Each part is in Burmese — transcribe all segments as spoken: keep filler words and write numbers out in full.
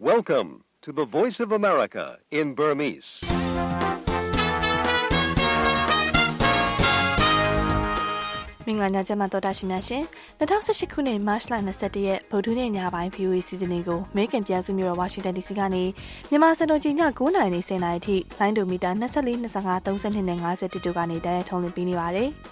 Welcome to the Voice of America in Burmese. ။မင်္ဂလာညချမ်းပါတော်တာရှင်များရှင်။၂၀၁၈ခုနှစ်မတ်လ၂၁ရက်ဗုဒ္ဓနေ့ညပိုင်း ဗီအိုအေ စီစဉ်တွေကိုအမေရိကန်ပြည်ထောင်စုမြို့တော်ဝါရှင်တန်ဒီစီကနေမြန်မာစံတော်ချိန်ည၉နာရီနဲ့၁၀နာရီထိလိုင်းဒိုမီတာ၂၄ ၂၅ ၃၂နဲ့၅၀တို့ကနေတိုက်ရိုက်ထုတ်လွှင့်ပေးနေပါတယ်။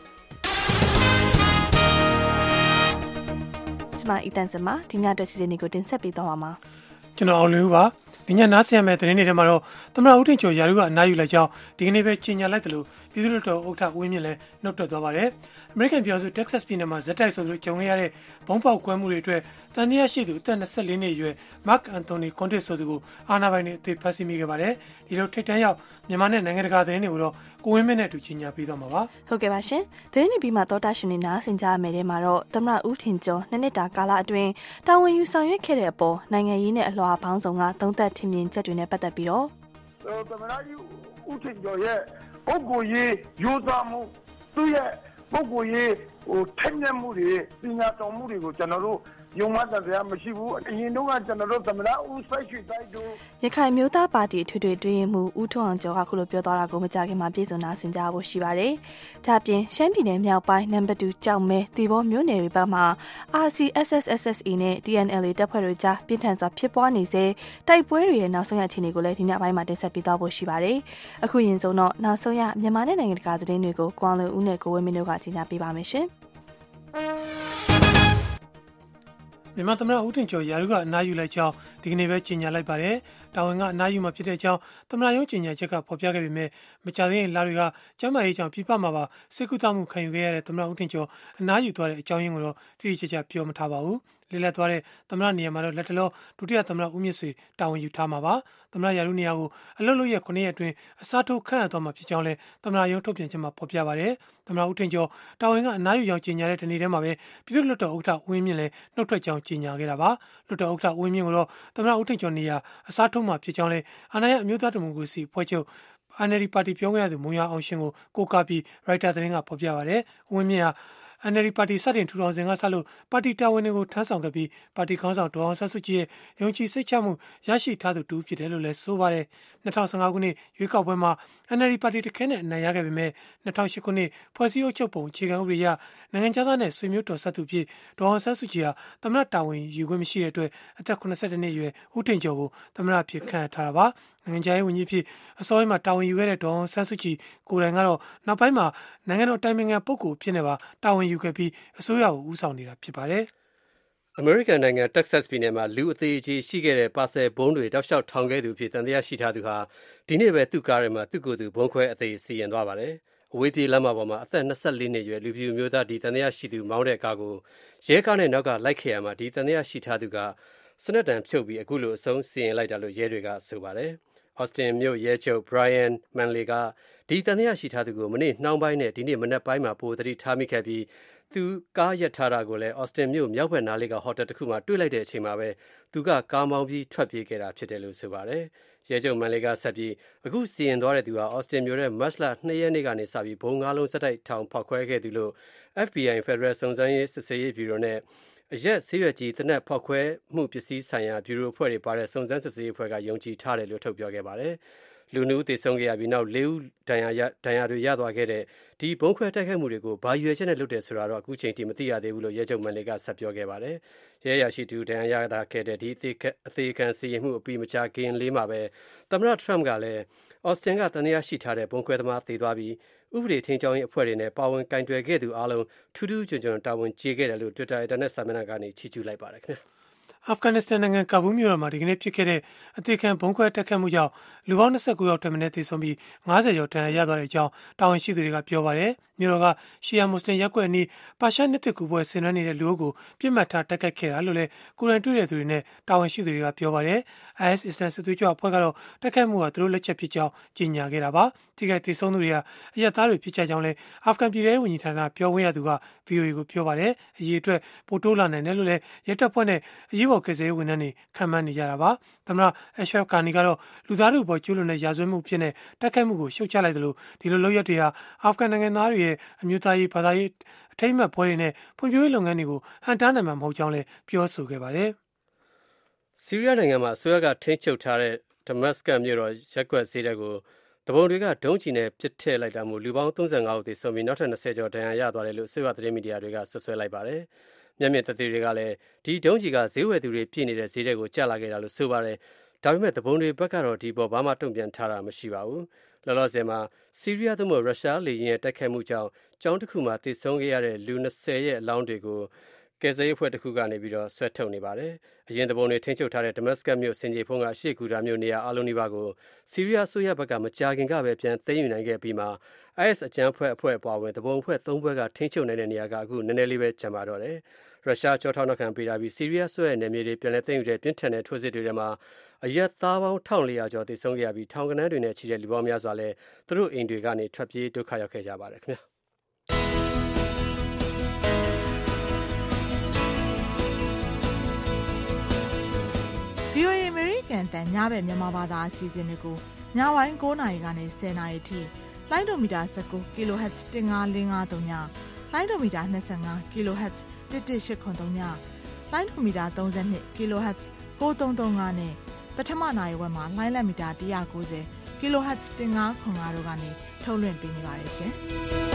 ကျွန်မအီတန်စမဒီညအတွက်စီစဉ်တွေကိုတင်ဆက်ပေးသွားပါမှာ။ကျွန်တော်အောင်လူပါ။ညနားဆင်ရမယ့်သတင်းတွေထဲမှာတော့သမ္မတဦးထင်ကျော်ယာရုကအနားယူလိုက်ကြောင်းဒီကနေ့ပဲကြေညာလိုက်တယ်လို့ပြည်သူ့လွှတ်တော်ဥက္ကဋ္ဌဦးဝင်းမြင့်လည်းနှုတ်ထွက်သွားပါတယ်။ အမေရိကန်ပြည်ထောင်စုတက်ဆက်စ်ပြည်နယ်မှာဇက်တိုက်ဆိုသလိုကြုံခဲ့ရတဲ့ဘုံပေါက်ကွဲမှုတွေအတွက်တန်တရားရှိသူအသက်၂၄နှစ်အရွယ် Mark Anthony Conte ဆိုသူကိုအာဏာပိုင်တွေအသေးဖမ်းဆီးမိခဲ့ပါတယ်။ဒီလိုထိတ်တန့်ရောက်မြန်မာနဲ့နိုင်ငံတကာသတင်းတွေကိုတော့ကိုဝင်းမင်းနဲ့အတူကြီးညာပေးသွားမှာပါ။ဟုတ်ကဲ့ပါရှင်။သတင်းတွေပြီးမှတော်တာရှင်တွေနားဆင်ကြရမယ်တဲ့မှာတော့သမ္မတဦးထင်ကျော်နှစ်နှစ်တာကာလအတွင်းတာဝန်ယူဆောင်ရွက်ခဲ့တဲ့အပေါ်နိုင်ငံရေးနဲ့အလွှာပေါင်းစုံကသုံးသပ်ထင်မြင်ချက်တွေနဲ့ပတ်သက်ပြီးတော့သမ္မတဦးထင်ကျော်ရဲ့ပုဂ္ဂိုလ်ရေးယူဆမှုသူ့ရဲ့ပုဂ္ဂိုလ်ရေးဟိုထက်မြက်မှုတွေပညာတော်မှုတွေကိုကျွန်တော်တို့ယုံမှတ်တရားမရှိဘူးအရင်တုန်းကကျွန်တော်တို့သမ္မတဦးဆက်ရှိတိုက်တို့ရခိုင်မျိုးသားပါတီထွေထွေတွင်မှုဦးထွန်းအောင်ကျော်ကခုလိုပြောသွားတာကိုမကြခင်မှာပြည်စုံနာဆင်ကြဖို့ရှိပါတယ်။ဒါ့အပြင်ရှမ်းပြည်နယ်မြောက်ပိုင်းနံပါတ်twoကြောက်မဲတီဘောမြို့နယ်တွေဘက်မှာ အာရ် စီ အက်စ် အက်စ် အက်စ် အေ နဲ့ ဒီ အန် အယ်လ် အေ တပ်ဖွဲ့တွေကြားပြင်းထန်စွာဖြစ်ပွားနေစေတိုက်ပွဲတွေရဲ့နောက်ဆုံးရအခြေအနေကိုလည်းဒီညပိုင်းမှာတင်ဆက်ပေးသွားဖို့ရှိပါတယ်။အခုရင်ဆုံးတော့နောက်ဆုံးရမြန်မာနဲ့နိုင်ငံတကာသတင်းတွေကိုကွာလွန်ဦးနဲ့ကိုဝင်းမင်းတို့ကကြီးညာပေးပါမယ်ရှင်။မြန်မာသမ္မတဦးထင်ကျော်ယာရုကအနားယူလိုက်ကြောင်းဒီကနေ့ပဲကြေညာလိုက်ပါတယ်။တာဝန်ကအနားယူမှာဖြစ်တဲ့အကြောင်းသမ္မတရုံးကြေညာချက်ကဖော်ပြခဲ့ပေမဲ့မကြာသေးခင်လတွေကကျန်းမာရေးကြောင့်ပြပမှာပါစိတ်ကူးတာမှုခံယူခဲ့ရတဲ့သမ္မတဦးထင်ကျော်အနားယူသွားတဲ့အကြောင်းရင်းကိုတော့တိတိကျကျပြောမထားပါဘူး။လေးလက်သွားတဲ့သမ္မတနေရာမှာတော့လက်တလောဒုတိယသမ္မတဦးမြင့်ဆွေတာဝန်ယူထားမှာပါ။သမ္မတယာရုနေရာကိုအလွတ်လွတ်ရက်ခုနှစ်ရက်အတွင်းအစားထိုးခန့်အပ်သွားမှာဖြစ်ကြောင်းလည်းသမ္မတရုံးထုတ်ပြန်ချက်မှာဖော်ပြပါတယ်။သမ္မတဦးထင်ကျော်တာဝန်ကအနားယူကြောင်းကြေညာတဲ့တနေ့တည်းမှာပဲပြည်သူ့လွှတ်တော်ဥက္ကဋ္ဌဦးဝင်းမြင့်လည်းနှုတ်ထွက်ကြောင်းကြေညာခဲ့တာပါ။လွှတ်တော်ဥက္ကဋ္ဌဦးဝင်းမြင့်ကတော့သမ္မတဦးထင်ကျော်နေရာအစားထိုးမှာဖြစ်ကြောင်းလည်းအာဏာရအမျိုးသားဒီမိုကရေစီအဖွဲ့ချုပ် အန် အယ်လ် ဒီ ပါတီပြောခွင့်ရသူမုံရအောင်ရှင်ကိုကိုးကားပြီးရိုက်တာသတင်းကဖော်ပြပါတယ်။ဦးဝင်းမြင့်ဟာအန် အယ်လ် ဒီ ပါတီစတင်ထူထောင်စဉ်ကစလို့ပါတီတာဝန်တွေကိုထမ်းဆောင်ခဲ့ပြီးပါတီခေါင်းဆောင်ဒေါ်အောင်ဆန်းစုကြည်ရဲ့ယုံကြည်စိတ်ချမှုရရှိထားသူတူဖြစ်တယ်လို့လည်းဆိုပါတယ်။၂၀၁၅ခုနှစ်ရွေးကောက်ပွဲမှာ အန် အယ်လ် ဒီ ပါတီတခဲနဲ့အနိုင်ရခဲ့ပေမဲ့၂၀၀၈ခုနှစ်ဖွဲ့စည်းအုပ်ချုပ်ပုံအခြေခံဥပဒေအရနိုင်ငံခြားသားနဲ့ဆွေမျိုးတော်ဆက်သူဖြစ်ဒေါ်အောင်ဆန်းစုကြည်ဟာသမ္မတတာဝန်ယူခွင့်မရှိတဲ့အတွက်အသက်၇၁နှစ်အရွယ်ဦးထင်ကျော်ကိုသမ္မတဖြစ်ခန့်ထားတာပါ။နိုင်ငံခြားရေးဝန်ကြီးဖြစ်အစောပိုင်းမှာတာဝန်ယူခဲ့တဲ့ဒေါ်အောင်ဆန်းစုကြည်ကိုယ်တိုင်ကတော့နောက်ပိုင်းမှာနိုင်ငံတော်တိုင်ပင်ခံပုဂ္ဂိုလ်ဖြစ်နေပါတာဝန်ယူခဲ့ပြီးအစိုးရကိုဦးဆောင်နေတာဖြစ်ပါတယ်။အမေရိကန်နိုင်ငံတက်ဆက်စ်ပြည်နယ်မှာလူအသေးအကြီးရှိခဲ့တဲ့ပါဆယ်ဘုံတွေတောက်လျှောက်ထောင်ခဲ့သူဖြစ်တန်တရားရှိထားသူဟာဒီနေ့ပဲသူ့ကားထဲမှာသူ့ကိုယ်သူဘုံခွဲအသေးစီရင်သွားပါတယ်။အဝေးပြေးလမ်းမပေါ်မှာအသက်၂၄နှစ်ရွယ်လူပြူမျိုးသားဒီတန်တရားရှိသူမောင်းတဲ့ကားကိုရဲကားနဲ့နောက်ကလိုက်ခဲ့ရမှာဒီတန်တရားရှိထားသူကစနက်တံဖြုတ်ပြီးအခုလိုအဆုံးစီရင်လိုက်တာလို့ရဲတွေကဆိုပါတယ်။အော်စတင်မြို့ရဲချုပ် Brian Manley ကဒီတန်တရားရှိထားသူကိုမနေ့နှောင်းပိုင်းနဲ့ဒီနေ့မနက်ပိုင်းမှာပိုသတိထားမိခဲ့ပြီးသူကားရပ်ထားတာကိုလည်းအော်စတင်မြို့မြောက်ဘက်နားလေးကဟိုတယ်တစ်ခုမှာတွေ့လိုက်တဲ့အချိန်မှာပဲသူကကားမောင်းပြီးထွက်ပြေးခဲ့တာဖြစ်တယ်လို့ဆိုပါတယ်။ရဲချုပ်မန်လေးကဆက်ပြီးအခုစီရင်သွားတဲ့သူဟာအော်စတင်မြို့ရဲ့မတ်လ၂ရက်နေ့ကနေစပြီးဘုံငါးလုံးစက်တိုက်ထောင်ဖောက်ခွဲခဲ့သူလို့ အက်ဖ် ဘီ အိုင် Federal စုံစမ်းရေးစစ်ဆေးရေးဗျူရိုနဲ့အရက်ဆေးရွက်ကြီးတနက်ဖောက်ခွဲမှုပစ္စည်းဆိုင်ရာဗျူရိုအဖွဲ့တွေပါတဲ့စုံစမ်းစစ်ဆေးရေးအဖွဲ့ကယုံကြည်ထားတယ်လို့ထုတ်ပြောခဲ့ပါတယ်။လူမျိုးသေဆုံးခဲ့ရပြီးနောက်လေးဦးဒဏ်ရာရဒဏ်ရာတွေရသွားခဲ့တဲ့ဒီဘုံခွဲတိုက်ခိုက်မှုတွေကိုဘာရွေချက်နဲ့လုပ်တယ်ဆိုတာတော့အခုချိန်ထိမသိရသေးဘူးလို့ရဲချုပ်မန်လေးကဆက်ပြောခဲ့ပါတယ်။ရဲရရှိသူဒဏ်ရာရတာခဲ့တဲ့ဒီအသေးခံစီရင်မှုအပြီးမချခင်လေးမှာပဲသမ္မတထရမ့်ကလည်းအော်စတင်ကတန်တရားရှိထားတဲ့ဘုံခွဲသမားသေသွားပြီးဥပဒေထိန်းကျောင်းရေးအဖွဲ့တွေနဲ့ပါဝင်ကင်တွယ်ခဲ့သူအားလုံးထူးထူးချွန်ချွန်တာဝန်ကျေခဲ့တယ်လို့ Twitter အင်တာနက်စာမျက်နှာကနေချီးကျူးလိုက်ပါတယ်ခင်ဗျာ။အာဖဂန်နစ္စတန်နိုင်ငံကာဘူးမြို့တော်မှာဒီကနေ့ဖြစ်ခဲ့တဲ့အသေးခံဘုံခွဲတက်ခတ်မှုကြောင့်လူပေါင်း၂၉ယောက်ထက်မနည်းသေဆုံးပြီး၅၀ကျော်ဒဏ်ရာရသွားတဲ့အကြောင်းတာဝန်ရှိသူတွေကပြောပါတယ်။မြို့တော်ကရှီယာမွတ်စလင်ရပ်ကွက်အနီးပါရှားနှစ်သက်ကူပွဲဆင်နွှဲနေတဲ့လူအုပ်ကိုပြစ်မှတ်ထားတိုက်ခိုက်ခဲ့တာလို့လည်းကိုယ်တိုင်တွေ့တဲ့သူတွေနဲ့တာဝန်ရှိသူတွေကပြောပါတယ်။ အိုင် အက်စ် အစ္စလမ်စစ်သွေးကြွအဖွဲ့ကတော့တိုက်ခိုက်မှုဟာသူတို့လက်ချက်ဖြစ်ကြောင်းကြေညာခဲ့တာပါ။ထိခိုက်သေဆုံးသူတွေဟာအရပ်သားတွေဖြစ်ကြကြောင်းလည်းအာဖဂန်ပြည်ထောင်စုဝန်ကြီးဌာနပြောခွင့်ရသူက ဗွီအိုအေကိုပြောပါတယ်။အရေးအတွက်ပိုတိုးလာနိုင်တယ်လို့လည်းရဲတပ်ဖွဲ့နဲ့အရေးပေါ်ကယ်ဆယ်ရေးဝန်ထမ်းတွေခံမှန်းနေကြတာပါ။သမ္မတအရှရဖ်ကာနီကတော့လူသားတို့ပေါ်ကျူးလွန်တဲ့ရာဇဝတ်မှုဖြစ်တဲ့တိုက်ခိုက်မှုကိုရှုတ်ချလိုက်တယ်လို့ဒီလိုလုပ်ရက်တွေဟာအာဖဂန်နိုင်ငံသားတွေရဲ့အမျိုးသားရေးဘာသာရေးအထိမ်းအမှတ်ပွဲတွေနဲ့ဖွံ့ဖြိုးရေးလုပ်ငန်းတွေကိုဟန်တားနိုင်မှာမဟုတ်ကြောင်းလည်းပြောဆိုခဲ့ပါတယ်။ဆီးရီးယားနိုင်ငံမှာအစိုးရကထိန်းချုပ်ထားတဲ့ဒမတ်စကတ်မြို့တော်ရက်ကွက်ဈေးတဲ့ကိုတပုံတွေကဒုံးကျည်နဲ့ပစ်ထည့်လိုက်တာမို့လူပေါင်းသုံးဆယ်ငါးဦးသေဆုံးပြီးနောက်ထပ်၂၀ကျော်ဒဏ်ရာရသွားတယ်လို့အစိုးရသတင်းမီဒီယာတွေကဆွဆွဲလိုက်ပါတယ်။မျက်မြင်သက်သေတွေကလည်းဒီဒုံးကျည်ကဈေးဝယ်သူတွေပြည်နေတဲ့ဈေးတဲ့ကိုကျလာခဲ့တာလို့ဆိုပါတယ်။ဒါပေမဲ့တပုံတွေဘက်ကတော့ဒီပေါ်ဘာမှတုံ့ပြန်ထားတာမရှိပါဘူး။လောလောဆယ်မှာဆီးရီးယားသို့မဟုတ်ရုရှားလေယာဉ်ရဲ့တိုက်ခိုက်မှုကြောင့်ကျောင်းတစ်ခုမှာသေဆုံးခဲ့ရတဲ့လူ၂၀ရဲ့အလောင်းတွေကိုကယ်ဆယ်ရေးအဖွဲ့တစ်ခုကနေပြီးတော့ဆွဲထုတ်နေပါတယ်။အရင်တပုံတွေထိန်းချုပ်ထားတဲ့ဒမတ်စကတ်မြို့စင်ကြေဖုံးကရှေ့ကူတာမြို့နေရာအလုံးနီးပါးကိုဆီးရီးယားအစိုးရဘက်ကမကြာခင်ကပဲပြန်သိမ်းယူနိုင်ခဲ့ပြီးမှ အိုင်အက်စ် အကြမ်းဖက်အဖွဲ့အပါအဝင်တပုံအဖွဲ့သုံးဖွဲ့ကထိန်းချုပ်နိုင်တဲ့နေရာကအခုနည်းနည်းလေးပဲကျန်ပါတော့တယ်။ရုရှားကြောထောက်နောက်ခံပေးထားပြီးဆီးရီးယားဆွဲရဲ့နယ်မြေတွေပြန်လည်သိမ်းယူတဲ့ပြင်းထန်တဲ့ထိုးစစ်တွေထဲမှာအရက်သားပေါင်း၁၄၀၀ကျော်သေဆုံးခဲ့ရပြီးထောင်ကနန်းတွေနဲ့ချီတဲ့လူပေါင်းများစွာလည်းသူတို့အိမ်တွေကနေထွက်ပြေးဒုက္ခရောက်ခဲ့ကြပါတယ်ခင်ဗျာ။ဗီအိုအေ American တန်ညဘက်မြန်မာဘာသာအစီအစဉ်တွေကိုညဝိုင်း၉နာရီကနေ၁၀နာရီထိလိုင်းဒိုမီတာ၁၉ kHz ၁၅၄၅၃ညလိုင်းဒိုမီတာ၂၅ kHz ၁၁၈၇၃ညလိုင်းဒိုမီတာ၃၂ kHz ၉၃၃၅နဲ့ပထမနာရီဝက်မှာလိုင်းလက်မီတာ၁၉၀ kHz ၁၅၇၅တို့ကနေထုတ်လွှင့်ပေးနေပါတယ်ရှင်။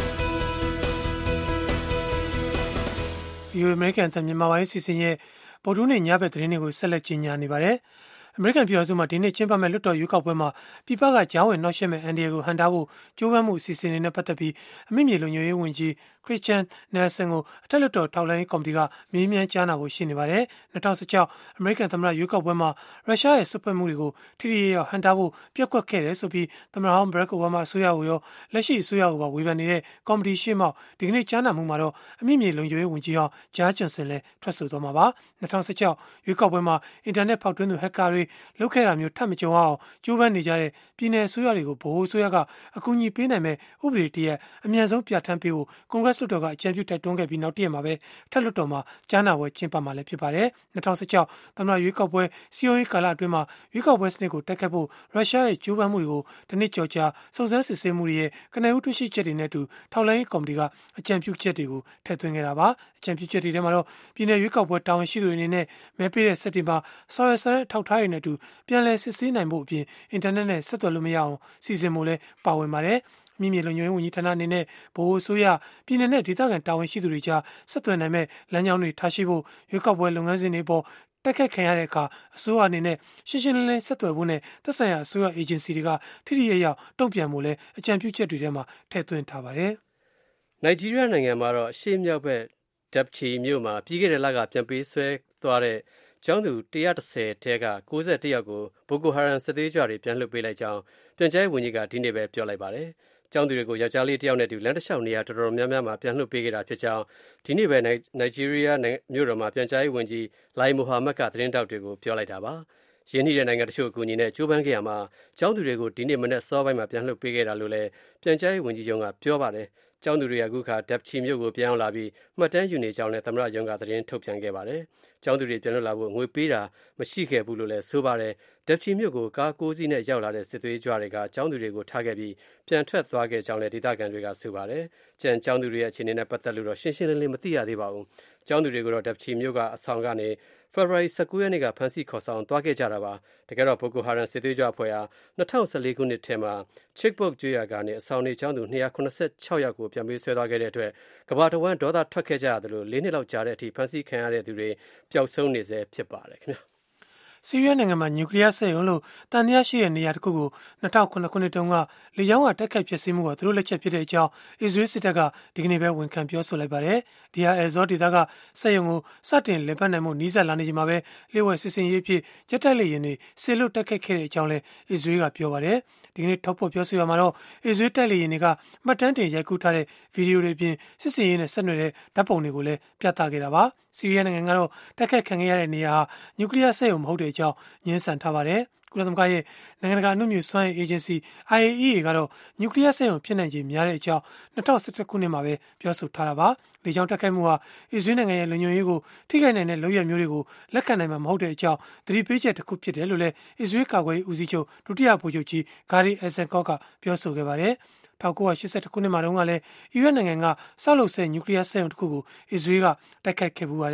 ဗီအိုအေ American တန်မြန်မာပိုင်းအစီအစဉ်ရဲ့ဗုဒ္ဓဟူးနေ့ညဘက်သတင်းတွေကိုဆက်လက်ကြီးညာနေပါတယ်။အမေရိကန်ပြည်ထောင်စုမှာဒီနေ့ကျင်းပမဲ့လွှတ်တော်ရွေးကောက်ပွဲမှာပြည်ပကကြားဝင်နှောက်ယှက်မဲ့အန်ဒီယေကိုဟန်တာဖို့ကြိုးပမ်းမှုအစီအစဉ်တွေနဲ့ပတ်သက်ပြီးအမိမြေလုံခြုံရေးဝန်ကြီးခရစ်ချန်နယ်ဆန်ကိုအထက်လွှတ်တော်ထောက်လှမ်းရေးကော်မတီကမေးမြန်းကြားနာဖို့ရှိနေပါတယ်။၂၀၁၆အမေရိကန်သမ္မတရွေးကောက်ပွဲမှာရုရှားရဲ့စွက်ဖက်မှုတွေကိုထိထိရောက်ဟန်တာဖို့ပြက်ကွက်ခဲ့တယ်ဆိုပြီးသမ္မတဟောင်းဘရက်အိုဘားမားအစိုးရကိုရောလက်ရှိအစိုးရကိုပါဝေဖန်နေတဲ့ကော်မတီရှေ့မှောက်ဒီကနေ့ကြားနာမှုမှာတော့အမိမြေလုံခြုံရေးဝန်ကြီးဟောင်းဂျာဂျွန်ဆန်လည်းထွက်ဆိုသွားမှာပါ။၂၀၁၆ရွေးကောက်ပွဲမှာအင်တာနက်ဖောက်ထွင်းသူဟက်ကာတွေလုပ်ခဲ့တာမျိုးထပ်မကြုံအောင်ကြိုးပမ်းနေကြတဲ့ပြည်내အစိုးရတွေကိုဗဟိုအစိုးရကအကူအညီပေးနိုင်မဲ့ဥပဒေတရက်အမြန်ဆုံးပြဋ္ဌာန်းပေးဖို့ကွန်ဂရက်လွှတ်တော်ကအကြံပြုတိုက်တွန်းခဲ့ပြီးနောက်တရက်မှာပဲထက်လွှတ်တော်မှာကြားနာပွဲကျင်းပမှာလည်းဖြစ်ပါတယ်။၂၀၁၆သမ္မတရွေးကောက်ပွဲစီအိုအေကာလအတွင်းမှာရွေးကောက်ပွဲစနစ်ကိုတိုက်ခတ်ဖို့ရုရှားရဲ့ကြိုးပမ်းမှုတွေကိုတနစ်ကြော်ကြာစုံစမ်းစစ်ဆေးမှုတွေရဲ့ကနဦးတွေ့ရှိချက်တွေနဲ့အတူထောက်လှမ်းရေးကော်မတီကအကြံပြုချက်တွေကိုထည့်သွင်းခဲ့တာပါ။အကြံပြုချက်တွေထဲမှာတော့ပြည်내ရွေးကောက်ပွဲတာဝန်ရှိသူတွေအနေနဲ့မဲပေးတဲ့စက်တင်ဘာဆောင်ရွက်ဆောင်ထောက်ထားရတဲ့အတူပြန်လည်စစ်ဆေးနိုင်ဖို့အပြင်အင်တာနက်နဲ့ဆက်သွယ်လို့မရအောင်စီစဉ်မှုလည်းပါဝင်ပါတယ်။မြင့်မြင့်လုံခြုံရေးဝန်ကြီးဌာနအနေနဲ့ဗဟိုအစိုးရပြည်내နဲ့ဒေသခံတာဝန်ရှိသူတွေကြားဆက်သွယ်နိုင်မဲ့လမ်းကြောင်းတွေထားရှိဖို့ရွေးကောက်ပွဲလုပ်ငန်းစဉ်တွေပေါ်တိုက်ခတ်ခံရတဲ့အခါအစိုးရအနေနဲ့ရှင်းရှင်းလင်းလင်းဆက်သွယ်ဖို့နဲ့သက်ဆိုင်ရာအစိုးရအေဂျင်စီတွေကထိထိရရောက်တုံ့ပြန်မှုလည်းအကြံပြုချက်တွေထဲမှာထည့်သွင်းထားပါတယ်။နိုင်ဂျီးရီးယားနိုင်ငံမှာတော့ရှေ့မြောက်ဘက်ဒပ်ချီမြို့မှာပြီးခဲ့တဲ့လကပြန်ပေးဆွဲသွားတဲ့ကျောင်းသူ၁၁၀တဲက၉၁ယောက်ကိုဘိုကိုဟာရမ်စစ်သွေးကြွတွေပြန်လွှတ်ပေးလိုက်ကြောင်းပြန်ကြားရေးဝန်ကြီးကဒီနေ့ပဲပြောလိုက်ပါတယ်။ကျောင်းသူတွေကိုယောက်ျားလေးတစ်ယောက်နဲ့တူလမ်းတစ်လျှောက်နေရာတော်တော်များများမှာပြန်လွှတ်ပေးခဲ့တာဖြစ်ကြောင်းဒီနေ့ပဲနိုင်ဂျီးရီးယားမြို့တော်မှာပြန်ကြားရေးဝန်ကြီးလိုင်မိုဟာမက်ကသတင်းတောက်တွေကိုပြောလိုက်တာပါ။ရင်းနှီးတဲ့နိုင်ငံတချို့အကူအညီနဲ့ကြိုးပမ်းခဲ့ရမှာကျောင်းသူတွေကိုဒီနေ့မနေ့စောပိုင်းမှာပြန်လွှတ်ပေးခဲ့တာလို့လည်းပြန်ကြားရေးဝန်ကြီးရုံးကပြောပါတယ်။ကျောင်းသူတွေအခုခါဒပ်ချီမြို့ကိုပြန်အောင်လာပြီးမှတ်တမ်းယူနေကြောင်းနဲ့သမ္မတရုံးကသတင်းထုတ်ပြန်ခဲ့ပါတယ်။ကျောင်းသူတွေပြန်လွတ်လာဖို့ငွေပေးတာမရှိခဲ့ဘူးလို့လည်းဆိုပါတယ်။ဒပ်ချီမြို့ကိုကားကိုးစီးနဲ့ရောက်လာတဲ့စစ်သွေးကြွတွေကကျောင်းသူတွေကိုထားခဲ့ပြီးပြန်ထွက်သွားခဲ့ကြောင်းလည်းဒေသခံတွေကဆိုပါတယ်။ကျန်ကျောင်းသူတွေရဲ့အခြေအနေနဲ့ပတ်သက်လို့တော့ရှင်းရှင်းလင်းလင်းမသိရသေးပါဘူး။ကျောင်းသူတွေကိုတော့ဒပ်ချီမြို့ကအဆောင်ကနေဖေဖော်ဝါရီ၁၉ရက်နေ့ကဖမ်းဆီးခေါ်ဆောင်သွားခဲ့ကြတာပါ။တကယ်တော့ဘိုကိုဟာရမ်စစ်သွေးကြွအဖွဲ့ဟာ၂၀၁၄ခုနှစ်ထဲမှာချစ်ပုတ်ကျွော်ကနေအဆောင်နေကျောင်းသူ၂၇၆ယောက်ကိုပြန်ပေးဆွဲသွားခဲ့တဲ့အတွက်ကမ္ဘာတဝန်းဒေါသထွက်ခဲ့ကြရတယ်လို့လေးနှစ်လောက်ကြာတဲ့အထိဖမ်းဆီးခံရတဲ့သူတွေပျောက်ဆုံးနေစေဖြစ်ပါတယ်ခင်ဗျာ။ဆီးရီးယားနိုင်ငံမှာနျူကလ িয়ার စက်ရုံလို့တန်တရားရှိတဲ့နေရာတစ်ခုကို၂၀၀၇ခုနှစ်တုန်းကလေကြောင်းကတိုက်ခိုက်ဖျက်ဆီးမှုကသူတို့လက်ချက်ဖြစ်တဲ့အကြောင်းအစ္စရေးစစ်တပ်ကဒီကနေ့ပဲဝန်ခံပြောဆိုလိုက်ပါတယ်။ဒီဟာအဲဇောဒေသကစက်ရုံကိုစတင်လည်ပတ်နိုင်မှုနီးစပ်လာနေချိန်မှာပဲလျှို့ဝှက်စစ်စင်ရေးအဖြစ်ဂျက်တိုက်လေယာဉ်တွေဆေလွတ်တိုက်ခိုက်ခဲ့တဲ့အကြောင်းလည်းအစ္စရေးကပြောပါတယ်။ဒီကနေ့ထောက်ဖော်ပြောဆိုရမှာတော့အစ္စရေးတိုက်လေယာဉ်တွေကမှတ်တမ်းတင်ရိုက်ကူးထားတဲ့ဗီဒီယိုတွေပြင်စစ်စင်ရေးနဲ့ဆက်နွယ်တဲ့ဓာတ်ပုံတွေကိုလည်းပြသခဲ့တာပါ။ဆီးရီးယားနိုင်ငံကတော့တိုက်ခိုက်ခံခဲ့ရတဲ့နေရာဟာနျူကလ িয়ার စက်ရုံမဟုတ်တဲ့အကြောင်းညှင်းဆန်ထားပါတယ်။ကုလသမဂ္ဂရဲ့နိုင်ငံတကာအမှုမြူစွမ်းအင်အေဂျင်စီ အိုင်အေအီအေ ကတော့နျူကလ িয়ার စက်ရုံဖြစ်နိုင်ခြေများတဲ့အကြောင်း၂၀၁၁ခုနှစ်မှာပဲပြောဆိုထားတာပါ။လေကြောင်းတိုက်ခိုက်မှုဟာအစ္စရေးနိုင်ငံရဲ့လုံခြုံရေးကိုထိခိုက်နိုင်တဲ့လုပ်ရမျိုးတွေကိုလက်ခံနိုင်မှာမဟုတ်တဲ့အကြောင်းသတိပေးချက်တစ်ခုဖြစ်တယ်လို့လည်းအစ္စရေးကာကွယ်ရေးဦးစီးချုပ်ဒုတိယဗိုလ်ချုပ်ကြီးဂါရီအက်ဆန်ကော့ကပြောဆိုခဲ့ပါတယ်။၁၉၈၁ခုနှစ်မှာတုန်းကလည်းအီရတ်နိုင်ငံကဆောက်လုပ်ဆဲနျူကလ িয়ার စက်ရုံတစ်ခုကိုအစ္စရေးကတိုက်ခိုက်ခဲ့ပူပါတယ်။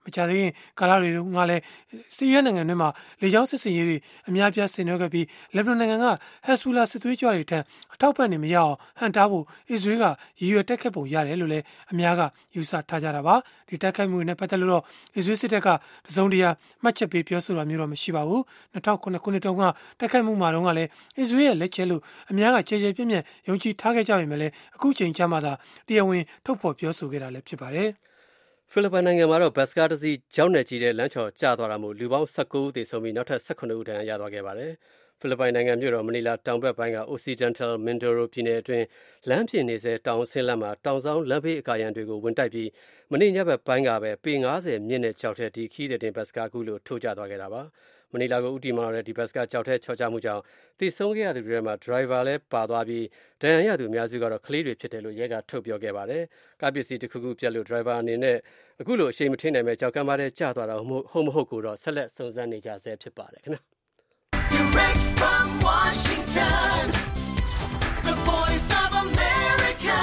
ကြသေးရင်ကာလတွေတုန်းကလည်းဆီးရီးယားနိုင်ငံတွင်းမှာလေကြောင်းစစ်စင်ရေးတွေအများပြားဆင်နွှဲခဲ့ပြီးလက်ဘနွန်နိုင်ငံကဟက်ဇ်ဘူလာစစ်သွေးကြွတွေထံအထောက်ပံ့နေမရအောင်ဟန်တားဖို့အစ္စရေးကရည်ရွယ်တက်ခတ်ပုံရတယ်လို့လည်းအများကယူဆထားကြတာပါဒီတက်ခိုက်မှုတွေနဲ့ပတ်သက်လို့တော့အစ္စရေးစစ်တပ်ကတစုံတရာမှတ်ချက်ပေးပြောဆိုတာမျိုးတော့မရှိပါဘူး၂၀၀၉ခုနှစ်တုန်းကတက်ခိုက်မှုမှာတုန်းကလည်းအစ္စရေးရဲ့လက်ချက်လို့အများကကြည်ကြည်ပြည့်ပြည့်ယုံကြည်ထားခဲ့ကြပေမဲ့လည်းအခုချိန်ကျမှသာတရားဝင်ထုတ်ဖော်ပြောဆိုခဲ့တာလည်းဖြစ်ပါတယ်ဖိလစ်ပိုင်နိုင်ငံမှာတော့ဘတ်စကားတစ်စီးကြောင်းနယ်ကြီးတဲ့လမ်းချော်ကျသွားတာမို့လူပေါင်း၁၉ဦးသေဆုံးပြီးနောက်ထပ်၁၈ဦးဒဏ်ရာရသွားခဲ့ပါတယ်ဖိလစ်ပိုင်နိုင်ငံမြို့တော်မနီလာတောင်ဘက်ပိုင်းက Occidental Mindoro ပြည်နယ်အတွင်းလမ်းပြင်နေစေတောင်ဆင်းလမ်းမှာတောင်ဆောင်လမ်းဘေးအကာရံတွေကိုဝင်တိုက်ပြီးမနေ့ညဘက်ပိုင်းကပဲပေ၅၀မြင့်တဲ့ကြောက်တဲ့ဒီခီးတဲ့တင်ဘတ်စကားကူလို့ထိုးကျသွားခဲ့တာပါမနီလာကိုဥတီမော်တဲ့ဒီဘတ်စကားကြောက်တဲ့ချော်ချမှုကြောင့်တည်ဆုံးခဲ့ရသူတွေထဲမှာ driver လည်းပါသွားပြီးဒဏ်ရာရသူအများစုကတော့ကလေးတွေဖြစ်တယ်လို့ရဲကထုတ်ပြောခဲ့ပါတယ်။ကားပစ္စည်းတစ်ခုခုပြက်လို့ driver အနေနဲ့အခုလိုအရှိန်မထိန်နိုင်မဲ့ကြောက်ကမ်းပါတဲ့ကျသွားတာဟုတ်မဟုတ်ကိုတော့ဆက်လက်စုံစမ်းနေကြဆဲဖြစ်ပါတယ်ခင်ဗျာ။ Direct from Washington, the voice of America.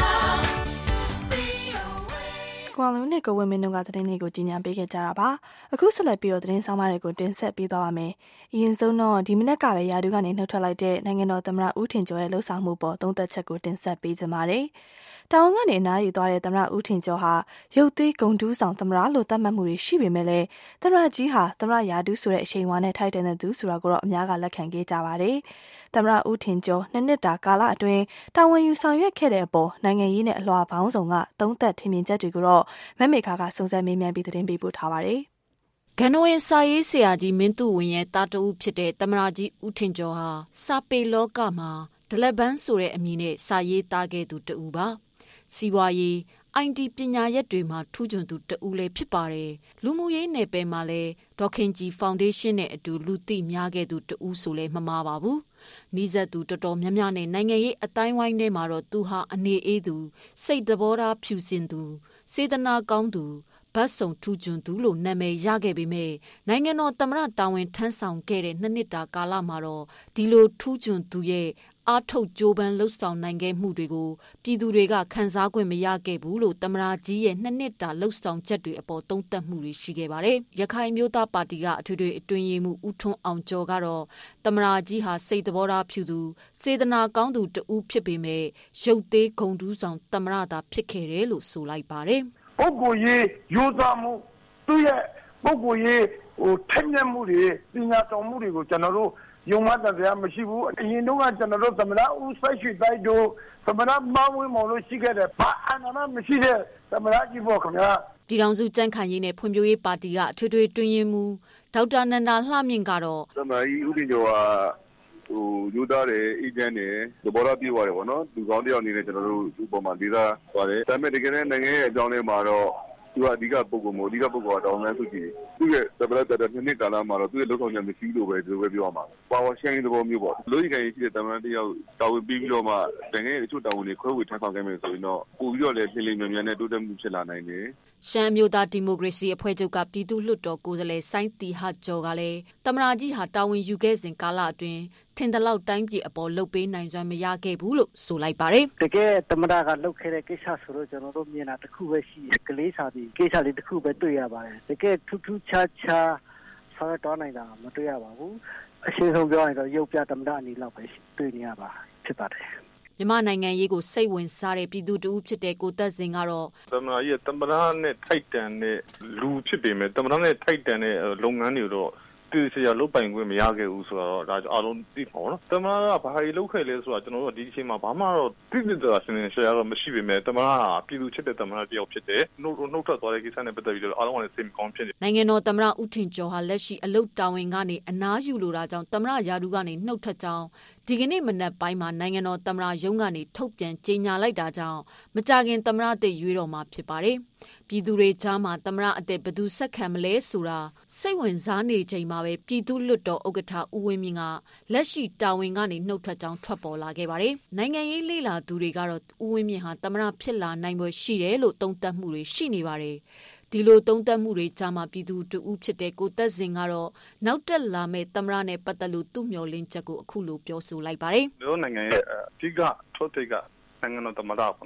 ကွာလုံနဲ့ကိုဝင်းမင်းတို့ကသတင်းတွေကိုကြီးညာပေးခဲ့ကြတာပါအခုဆက်လက်ပြီးတော့သတင်းဆောင်မတွေကိုတင်ဆက်ပေးသွားပါမယ်အရင်ဆုံးတော့ဒီမနက်ကပဲရာထူးကနေနှုတ်ထွက်လိုက်တဲ့နိုင်ငံတော်သမ္မတဦးထင်ကျော်ရဲ့လှုပ်ဆောင်မှုပေါ်သုံးသပ်ချက်ကိုတင်ဆက်ပေးကြပါမယ်တောင်ကနေအနားယူသွားတဲ့သမ္မတဦးထင်ကျော်ဟာရုပ်သေးဂုံတူးဆောင်သမ္မတလို့သတ်မှတ်မှုတွေရှိပေမဲ့လည်းသမ္မတကြီးဟာသမ္မတရာထူးဆိုတဲ့အချိန်ဝါနဲ့ထိုက်တန်တဲ့သူဆိုတာကိုတော့အများကလက်ခံခဲ့ကြပါတယ်သမ္မတဦးထင်ကျော်နှစ်နှစ်တာကာလအတွင်းတာဝန်ယူဆောင်ရွက်ခဲ့တဲ့အပေါ်နိုင်ငံရေးနဲ့အလွှာပေါင်းစုံကသုံးသပ်ထင်မြင်ချက်တွေကိုတော့မမေခါကစုံစမ်းမေးမြန်းပြီးသတင်းပေးပို့ထားပါတယ်။ဂန်နဝေစာရေးဆရာကြီးမင်းသူဝင်းရဲ့တာတူဖြစ်တဲ့သမ္မတကြီးဦးထင်ကျော်ဟာစာပေလောကမှာဒလက်ဘန်းဆိုတဲ့အမည်နဲ့စာရေးသားခဲ့သူတူပါ။စီးပွားရေးအိုင်တီပညာရပ်တွေမှာထူးချွန်သူတဦးလည်းဖြစ်ပါတယ်။လူမှုရေးနယ်ပယ်မှာလည်းဒေါခင်ကြီးဖောင်ဒေးရှင်းနဲ့အတူလူသိများခဲ့သူတဦးဆိုလည်းမမှားပါဘူး။နီးစပ်သူတော်တော်များများနဲ့နိုင်ငံရေးအတိုင်းဝိုင်းထဲမှာတော့သူဟာအနေအေးသူစိတ်သဘောထားဖြူစင်သူစေတနာကောင်းသူဘတ်စုံထူးချွန်သူလို့နာမည်ရခဲ့ပေမဲ့နိုင်ငံတော်သမ္မတတာဝန်ထမ်းဆောင်ခဲ့တဲ့နှစ်နှစ်တာကာလမှာတော့ဒီလိုထူးချွန်သူရဲ့အားထုတ်ကြိုးပမ်းလှုပ်ဆောင်နိုင်ခဲ့မှုတွေကိုပြည်သူတွေကခန်းစား권မရခဲ့ဘူးလို့သမ္မတကြီးရဲ့နှစ်နှစ်တာလှုပ်ဆောင်ချက်တွေအပေါ်သုံးသပ်မှုတွေရှိခဲ့ပါတယ်။ရခိုင်မျိုးသားပါတီကအထွေထွေအတွင်းရေးမှူးဦးထွန်းအောင်ကျော်ကတော့သမ္မတကြီးဟာစိတ်သဘောထားဖြူသူစေတနာကောင်းသူတဦးဖြစ်ပေမဲ့ရုပ်သေးဂုံတူးဆောင်သမ္မတသာဖြစ်ခဲ့တယ်လို့ဆိုလိုက်ပါတယ်။ပုဂ္ဂိုလ်ရေးရိုးသားမှုသူ့ရဲ့ပုဂ္ဂိုလ်ရေးဟိုထက်မြက်မှုတွေပညာတော်မှုတွေကိုကျွန်တော်တို့ယုံမှတ်တရားမရှိဘူးအရင်တော့ကကျွန်တော်တို့သမ္မတဦးဆိုင်ရှိတိုက်တို့သမ္မတမဝင်းမောင်လို့ရှိခဲ့တဲ့ဘာအနာမမရှိတဲ့သမ္မတကြီးပေါ့ခင်ဗျာပြည်ထောင်စုကြံ့ခိုင်ရေးနဲ့ဖွံ့ဖြိုးရေးပါတီကအထွေထွေတွင်ရင်မူဒေါက်တာနန္ဒာလှမြင့်ကတော့သမ္မတကြီးဦးတင်ကျော်ကဟိုယူသားတယ်အေဂျင့်တယ်သဘောထားပြေသွားတယ်ပေါ့နော်သူကောင်းတယောက်အနေနဲ့ကျွန်တော်တို့ဒီပေါ်မှာဒေသပါတယ်ဒါပေမဲ့တကယ်နဲ့နိုင်ငံရဲ့အကြောင်းလေးမှာတော့သူကအဓိကပုဂ္ဂိုလ်မျိုးအဓိကပုဂ္ဂိုလ်ကတောင်းတန်းစုကြည့်သူ့ရဲ့သဘောတရားနှစ်နှစ်ကာလမှာတော့သူ့ရဲ့လုံဆောင်ချက်မရှိလို့ပဲဒီလိုပဲပြောရမှာပါဝါရှိုင်းသဘောမျိုးပေါ့လူကြီးတိုင်းရှိတဲ့တမန်တယောက်တာဝန်ပြီးပြီးတော့မှနိုင်ငံရဲ့အချို့တာဝန်တွေခွဲဝေထမ်းဆောင်ခဲ့မယ်ဆိုရင်တော့ပို့ပြီးတော့လည်းလှိမ့်လှိမ့်မြန်မြန်နဲ့တိုးတက်မှုဖြစ်လာနိုင်တယ်ရှမ်းမျိုးသားဒီမိုကရေစီအဖွဲ့ချုပ်ကပြည်သူ့လွှတ်တော်ကိုယ်စားလှယ်စိုင်းတီဟကျော်ကလည်းသမ္မတကြီးဟာတာဝန်ယူခဲ့စဉ်ကာလအတွင်းထင်သလောက်တိုင်းပြည်အပေါ်လှုပ်ပေးနိုင်စွမ်းမရခဲ့ဘူးလို့ဆိုလိုက်ပါတယ်တကယ်သမ္မတကလှုပ်ခဲ့တဲ့ကိစ္စဆိုတော့ကျွန်တော်တို့မြင်တာတစ်ခုပဲရှိတယ်ကလေးစာပြီးကိစ္စလေးတစ်ခုပဲတွေ့ရပါတယ်တကယ်ထူးထူးခြားခြားဆောက်တော်နိုင်တာမတွေ့ရပါဘူးအရှင်းဆုံးပြောရင်တော့ရုပ်ပြသမ္မတအနေလောက်ပဲတွေ့နေရပါဖြစ်ပါတယ်မြန်မာနိုင်ငံရေးကိုစိတ်ဝင်စားတဲ့ပြည်သူတဦးဖြစ်တဲ့ကိုသက်စင်ကတော့သမ္မတရဲ့သမ္မတနဲ့ထိုက်တန်တဲ့လူဖြစ်ပေမဲ့သမ္မတနဲ့ထိုက်တန်တဲ့လုပ်ငန်းတွေတော့သူစရာလုတ်ပိုင်ခွင့်မရခဲ့ဘူးဆိုတော့ဒါအားလုံးသိပါတော့သမ္မတကဘာကြီးလုပ်ခဲ့လဲဆိုတာကျွန်တော်တို့ဒီအချိန်မှာဘာမှတော့သိသိသာသာရှင်းရှင်းရတော့မရှိပေမဲ့သမ္မတဟာပြည်သူချစ်တဲ့သမ္မတတယောက်ဖြစ်တယ်နှုတ်နှုတ်ထွက်သွားတဲ့ကိစ္စနဲ့ပတ်သက်ပြီးတော့အားလုံးကလည်းစိတ်မကောင်းဖြစ်နေနိုင်ငံတော်သမ္မတဦးထင်ကျော်ဟာလက်ရှိအလုတ်တာဝန်ကနေအနားယူလိုတာကြောင့်သမ္မတရာထူးကနေနှုတ်ထွက်ကြောင်းဒီကနေ့မနက်ပိုင်းမှာနိုင်ငံတော်သမ္မတရုံးကနေထုတ်ပြန်ကြေညာလိုက်တာကြောင့်မကြခင်သမ္မတတစ်ရွေးတော်မှာဖြစ်ပါတယ်ပြည်သူတွေကြားမှာသမ္မတအသက်ဘယ်သူဆက်ခံမလဲဆိုတာစိတ်ဝင်စားနေချိန်မှာပဲပြည်သူ့လွှတ်တော်ဥက္ကဋ္ဌဦးဝင်းမြင့်ကလက်ရှိတာဝန်ကနေနှုတ်ထွက်ကြောင်းထွက်ပေါ်လာခဲ့ပါတယ်နိုင်ငံရေးလေ့လာသူတွေကတော့ဦးဝင်းမြင့်ဟာသမ္မတဖြစ်လာနိုင်ဖွယ်ရှိတယ်လို့သုံးသပ်မှုတွေရှိနေပါတယ်ဒီလိုသုံးသပ်မှုတွေကြားမှာပြည်သူတူဦးဖြစ်တဲ့ကိုသက်စင်ကတော့နောက်တက်လာမဲ့သမ္မတနဲ့ပတ်သက်လို့သူ့မျှော်လင့်ချက်ကိုအခုလိုပြောဆိုလိုက်ပါတယ်။တို့နိုင်ငံရဲ့အဓိကထုတ်တဲ့ကနိုင်ငံတော်သမ္မတပေါ့နော်။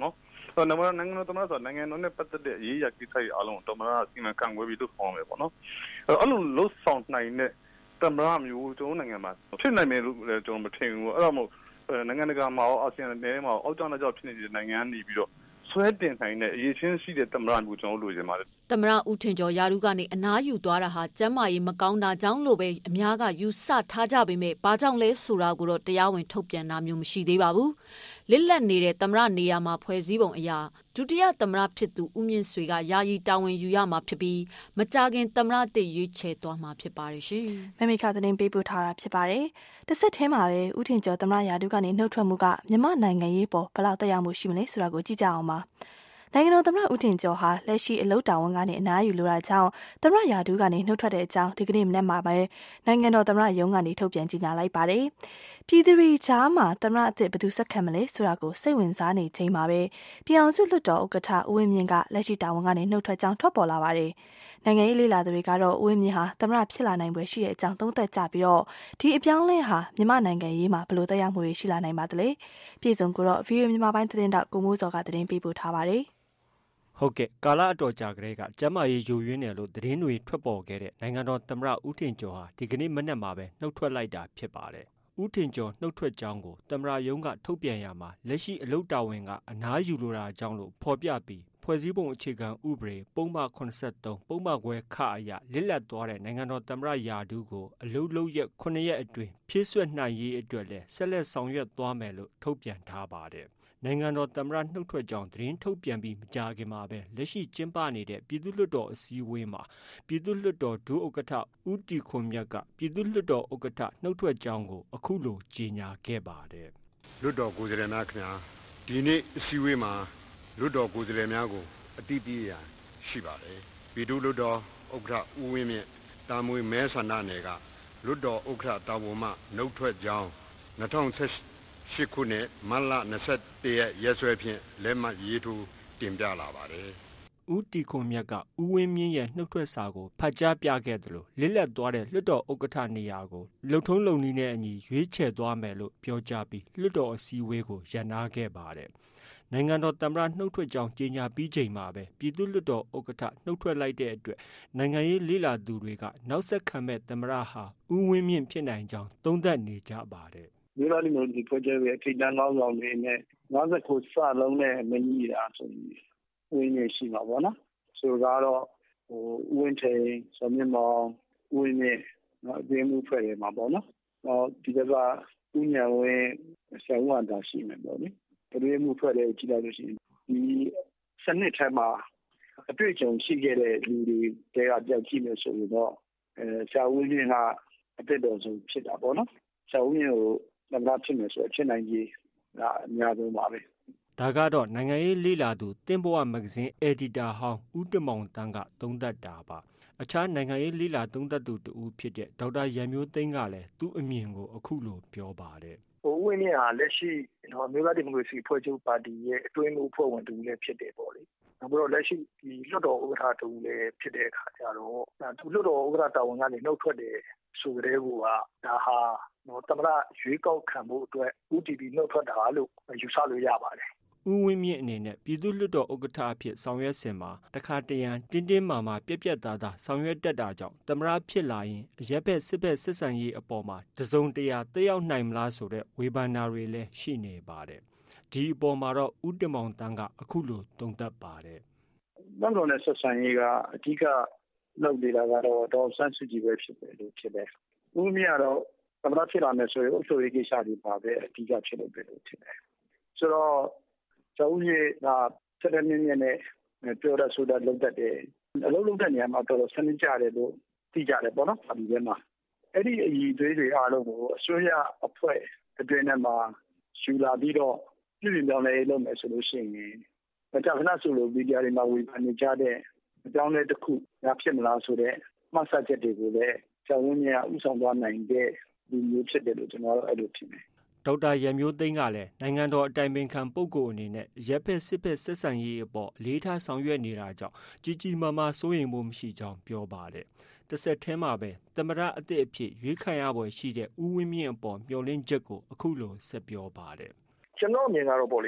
နံပါတ်နိုင်ငံတော်သမ္မတဆိုနိုင်ငံတော်နဲ့ပတ်သက်တဲ့အရေးအရာကိစ္စတွေအားလုံးသမ္မတအစီအမံခန့်ခွဲပြီးလုပ်ဆောင်မယ်ပေါ့နော်အဲ့လိုလုပ်ဆောင်နိုင်တဲ့သမ္မတမျိုးကျွန်တော်နိုင်ငံမှာဖြစ်နိုင်မယ်လို့လည်းကျွန်တော်မထင်ဘူးအဲ့ဒါမို့နိုင်ငံတကာမှာရောအာဆီယံနယ်မှာအောက်ကျနောက်ကျဖြစ်နေတဲ့နိုင်ငံကနေပြီးတော့ဆွဲတင်နိုင်တဲ့အရေးချင်းရှိတဲ့သမ္မတမျိုးကျွန်တော်လိုချင်ပါတယ်သမ္မတဦးထင်ကျော်ရာထူးကနေအနားယူသွားတာဟာကျန်းမာရေးမကောင်းတာကြောင့်လို့ပဲအများကယူဆထားကြပေမဲ့ဘာကြောင့်လဲဆိုတာကိုတော့တရားဝင်ထုတ်ပြန်တာမျိုးမရှိသေးပါဘူးလစ်လက်နေတဲ့သမ္မတနေရာမှာဖွဲ့စည်းပုံအရာဒုတိယသမ္မတဖြစ်သူဦးမြင့်ဆွေကယာယီတာဝန်ယူရမှာဖြစ်ပြီးမကြာခင်သမ္မတတစ်ရွေးချယ်သွားမှာဖြစ်ပါတယ်ရှင်မမေခသတင်းပေးပို့ထားတာဖြစ်ပါတယ်တစ်ဆက်တည်းမှာပဲဦးထင်ကျော်သမ္မတရာထူးကနေနှုတ်ထွက်မှုကမြန်မာနိုင်ငံရေးပေါ်ဘယ်လောက်သက်ရောက်မှုရှိမလဲဆိုတာကိုကြည့်ကြအောင်ပါနိုင်ငံတော်သမ္မတဦးထင်ကျော်ဟာလက်ရှိအလုပ်တာဝန်ကနေအနားယူလိုတာကြောင့်သမ္မတရာထူးကနေနှုတ်ထွက်တဲ့အကြောင်းဒီကနေ့မနက်မှာပဲနိုင်ငံတော်သမ္မတရုံးကနေထုတ်ပြန်ကြေညာလိုက်ပါတယ်။ပြည်သူတွေကြားမှာသမ္မတအသစ်ဘယ်သူဆက်ခံမလဲဆိုတာကိုစိတ်ဝင်စားနေချိန်မှာပဲပြည်အောင်စုလွှတ်တော်ဥက္ကဋ္ဌဦးဝင်းမြင့်ကလက်ရှိတာဝန်ကနေနှုတ်ထွက်ကြောင်းထွက်ပေါ်လာပါတယ်။နိုင်ငံရေးလေ့လာသူတွေကတော့ဦးဝင်းမြင့်ဟာသမ္မတဖြစ်လာနိုင်ပွဲရှိတဲ့အကြောင်းသုံးသပ်ကြပြီးတော့ဒီအပြောင်းလဲဟာမြန်မာနိုင်ငံရေးမှာဘယ်လိုသက်ရောက်မှုတွေရှိလာနိုင်ပါသလဲ။ပြည်စုံကိုတော့ ဗီအိုအေ မြန်မာပိုင်းသတင်းတောက်ကိုမိုးစောကသတင်းပေးပို့ထားပါတယ်။ဟုတ်ကဲ့ကာလအတော်ကြာကလေးကကျမ်းမာရေးယိုယွင်းတယ်လို့သတင်းတွေထွက်ပေါ်ခဲ့တဲ့နိုင်ငံတော်သမ္မတဦးထင်ကျော်ဟာဒီကနေ့မနက်မှာပဲနှုတ်ထွက်လိုက်တာဖြစ်ပါတယ်။ဦးထင်ကျော်နှုတ်ထွက်ကြောင်းကိုသမ္မတရုံးကထုတ်ပြန်ရမှာလက်ရှိအလုပ်တာဝန်ကအနားယူလိုတာကြောင့်လို့ဖော်ပြပြီးဖွဲ့စည်းပုံအခြေခံဥပဒေပုံမှန်၇၃ပုံမှန်ခွဲခအရလစ်လပ်သွားတဲ့နိုင်ငံတော်သမ္မတရာထူးကိုအလုပ်လုပ်ရက်ခုနှစ်ရက်အတွင်းဖြည့်ဆွက်နိုင်ရေးအတွက်လည်းဆက်လက်ဆောင်ရွက်သွားမယ်လို့ထုတ်ပြန်ထားပါတယ်။နိုင်ငံတော်သမ္မတနှုတ်ထွက်ကြောင်းသတင်းထုတ်ပြန်ပြီးမကြာခင်မှာပဲလက်ရှိကျင်းပနေတဲ့ပြည်သူ့လွှတ်တော်အစည်းအဝေးမှာပြည်သူ့လွှတ်တော်ဒုဥက္ကဋ္ဌဦးတီခွန်မြတ်ကပြည်သူ့လွှတ်တော်ဥက္ကဋ္ဌနှုတ်ထွက်ကြောင်းကိုအခုလိုကြေညာခဲ့ပါတယ်။လွှတ်တော်ကိုယ်စားလှယ်များခင်ဗျာဒီနေ့အစည်းအဝေးမှာလွှတ်တော်ကိုယ်စားလှယ်များကိုအတိအပြည့်ရရှိပါတယ်။ပြည်သူ့လွှတ်တော်ဥက္ကဋ္ဌဦးဝင်းမြင့်တာမွေမဲဆန္ဒနယ်ကလွှတ်တော်ဥက္ကဋ္ဌတာဝန်မှနှုတ်ထွက်ကြောင်း၂၀၁၈ရှစ်ခုနှစ်မတ်လ၂၁ရက်ရက်စွဲဖြင့်လက်မှတ်ရေးထိုးတင်ပြလာပါတယ်။ဦးတီခွန်မြတ်ကဦးဝင်းမြင့်ရဲ့နှုတ်ထွက်စာကိုဖတ်ကြားပြခဲ့တယ်လို့လစ်လက်သွားတဲ့လွှတ်တော်ဥက္ကဋ္ဌနေရာကိုလှုပ်ထုံးလုံနည်းနဲ့အညီရွေးချယ်သွားမယ်လို့ပြောကြားပြီးလွှတ်တော်အစည်းအဝေးကိုရပ်နားခဲ့ပါတယ်။နိုင်ငံတော်သမ္မတနှုတ်ထွက်ကြောင်းကြေညာပြီးချိန်မှာပဲပြည်သူ့လွှတ်တော်ဥက္ကဋ္ဌနှုတ်ထွက်လိုက်တဲ့အတွက်နိုင်ငံရေးလေ့လာသူတွေကနောက်ဆက်ခံမဲ့သမ္မတဟာဦးဝင်းမြင့်ဖြစ်နိုင်ကြောင်းသုံးသပ်နေကြပါတယ်။ဒီလိုမျိုးဒီ project ရဲ့ထိပ်တန်းကောင်းဆောင်တွေနဲ့၅၀ခုစလုံးနဲ့မညီတာဆိုရင်ဝင်းနေရှိမှာပေါ့နော်ဆိုတော့ဟိုဦးဝင်းထိန်စောမြင့်မောင်ဦးဝင်းမြင့်နော်အပြင်မှုဖွဲ့ရမှာပေါ့နော်ဟောဒီကကဦးညံဝင်းဆရာဦးအတာရှိမယ်ပေါ့လေအပြင်မှုဖွဲ့တယ်ကြည့်လိုက်လို့ရှိရင်ဒီစနစ်ထဲမှာအတွေ့အကြုံရှိခဲ့တဲ့လူတွေတဲကပြောက်ကြည့်လို့ဆိုရင်တော့အဲဆရာဦးမြင့်ကအတက်တော်ဆုံးဖြစ်တာပေါ့နော်ဆရာဦးမြင့်ကိုသမ္မတဖြစ်မယ်ဆိုတော့ဖြစ်နိုင်ကြီးကအများဆုံးပါပဲဒါကတော့နိုင်ငံရေးလေ့လာသူတင်းဘဝမဂ္ဂဇင်းအယ်ဒီတာဟောင်းဦးတမောင်တန်းကသုံးသပ်တာပါအခြားနိုင်ငံရေးလေ့လာသုံးသပ်သူတူဖြစ်တဲ့ဒေါက်တာရန်မျိုးသိန်းကလည်းသူ့အမြင်ကိုအခုလိုပြောပါတယ်ဟိုဦးဝင်းမြင့်ဟာလက်ရှိနော်အမျိုးသားဒီမိုကရေစီဖွဲ့ချုပ်ပါတီရဲ့အတွင်းမှုဖွဲ့ဝင်တူလည်းဖြစ်တယ်ပေါ့လေနောက်ပြီးတော့လက်ရှိဒီလွှတ်တော်ဥက္ကဋ္ဌတူလည်းဖြစ်တဲ့အခါကျတော့သူလွှတ်တော်ဥက္ကဋ္ဌတာဝန်ကနေနှုတ်ထွက်တယ်ဆိုတဲ့ကူကဒါဟာနော်သမ္မတရွေးကောက်ခံမှုအတွက် U T P နှုတ်ထွက်တာလို့ယူဆလို့ရပါတယ်ဦးဝင်းမြင့်အနေနဲ့ပြည်သူ့လွှတ်တော်ဥက္ကဋ္ဌအဖြစ်ဆောင်ရွက်စဉ်မှာတခါတရံတင်းတင်းမာမာပြက်ပြက်သားသားဆောင်ရွက်တတ်တာကြောင့်သမ္မတဖြစ်လာရင်အရက်ဘက်စစ်ဘက်စစ်ဆန်ရေးအပေါ်မှာတစုံတရာတက်ရောက်နိုင်မလားဆိုတဲ့ဝေဖန်တာတွေလည်းရှိနေပါတယ်ဒီအပေါ်မှာတော့ဦးတင်မောင်တန်းကအခုလိုတုံ့တက်ပါတယ်ဘန်ကောနဲ့စစ်ဆန်ရေးကအဓိကလုပ်နေတာကတော့ဒေါ်ဆန်းစုကြည်ပဲဖြစ်တယ်လို့ဖြစ်တယ်ဦးမြင့်ကတော့သမ္မတဖြစ်လာမယ်ဆိုရင်အုပ်ချုပ်ရေးကိစ္စတွေပါပဲအဓိကဖြစ်လို့ပဲလို့ထင်တယ်ဆိုတော့ကျောင်းကြီးကဆက်တဲ့မြင့်မြင့်နဲ့ပြောရဆိုတာလုပ်တတ်တယ်အလုပ်လုပ်တဲ့နေရာမှာတော်တော်စနစ်ကျတယ်လို့သိကြတယ်ပေါ့နော်ဒီထဲမှာအဲ့ဒီအည်သွေးတွေအားလုံးကိုအစိုးရအဖွဲ့အတွင်းထဲမှာယူလာပြီးတော့ပြည်ပြည်ပြောင်းလဲလုပ်မယ်ဆိုလို့ရှိရင်မကြာခဏဆိုလို့ဗီဒီယိုတွေမှာဝေဖန်နေကြတဲ့အကြောင်းလေးတစ်ခုညာဖြစ်မလားဆိုတဲ့မှတ်ချက်တွေကိုလည်းကျောင်းဝင်းကြီးကဥဆောင်သွားနိုင်တဲ့ဒီမျိုးဖြစ်တယ်လို့ကျွန်တော်တို့အဲ့လိုထင်တယ်ဒေါက်တာရန်မျိုးသိန်းကလည်းနိုင်ငံတော်အတိုင်ပင်ခံပုဂ္ဂိုလ်အနေနဲ့ရက်ဖက်စစ်ဖက်ဆက်ဆံရေးအပေါ်လေးထားဆောင်ရွက်နေတာကြောင့်ကြီးကြီးမားမားစိုးရိမ်မှုမရှိကြောင်းပြောပါတယ်။တစ်ဆက်တည်းမှာပဲသမ္မတအသစ်အဖြစ်ရွေးခံရပွဲရှိတဲ့ဦးဝင်းမြင့်အပေါ်မျှော်လင့်ချက်ကိုအခုလိုဆက်ပြောပါတယ်။ကျွန်တော်အမြင်ကတော့ပေါ့လေတ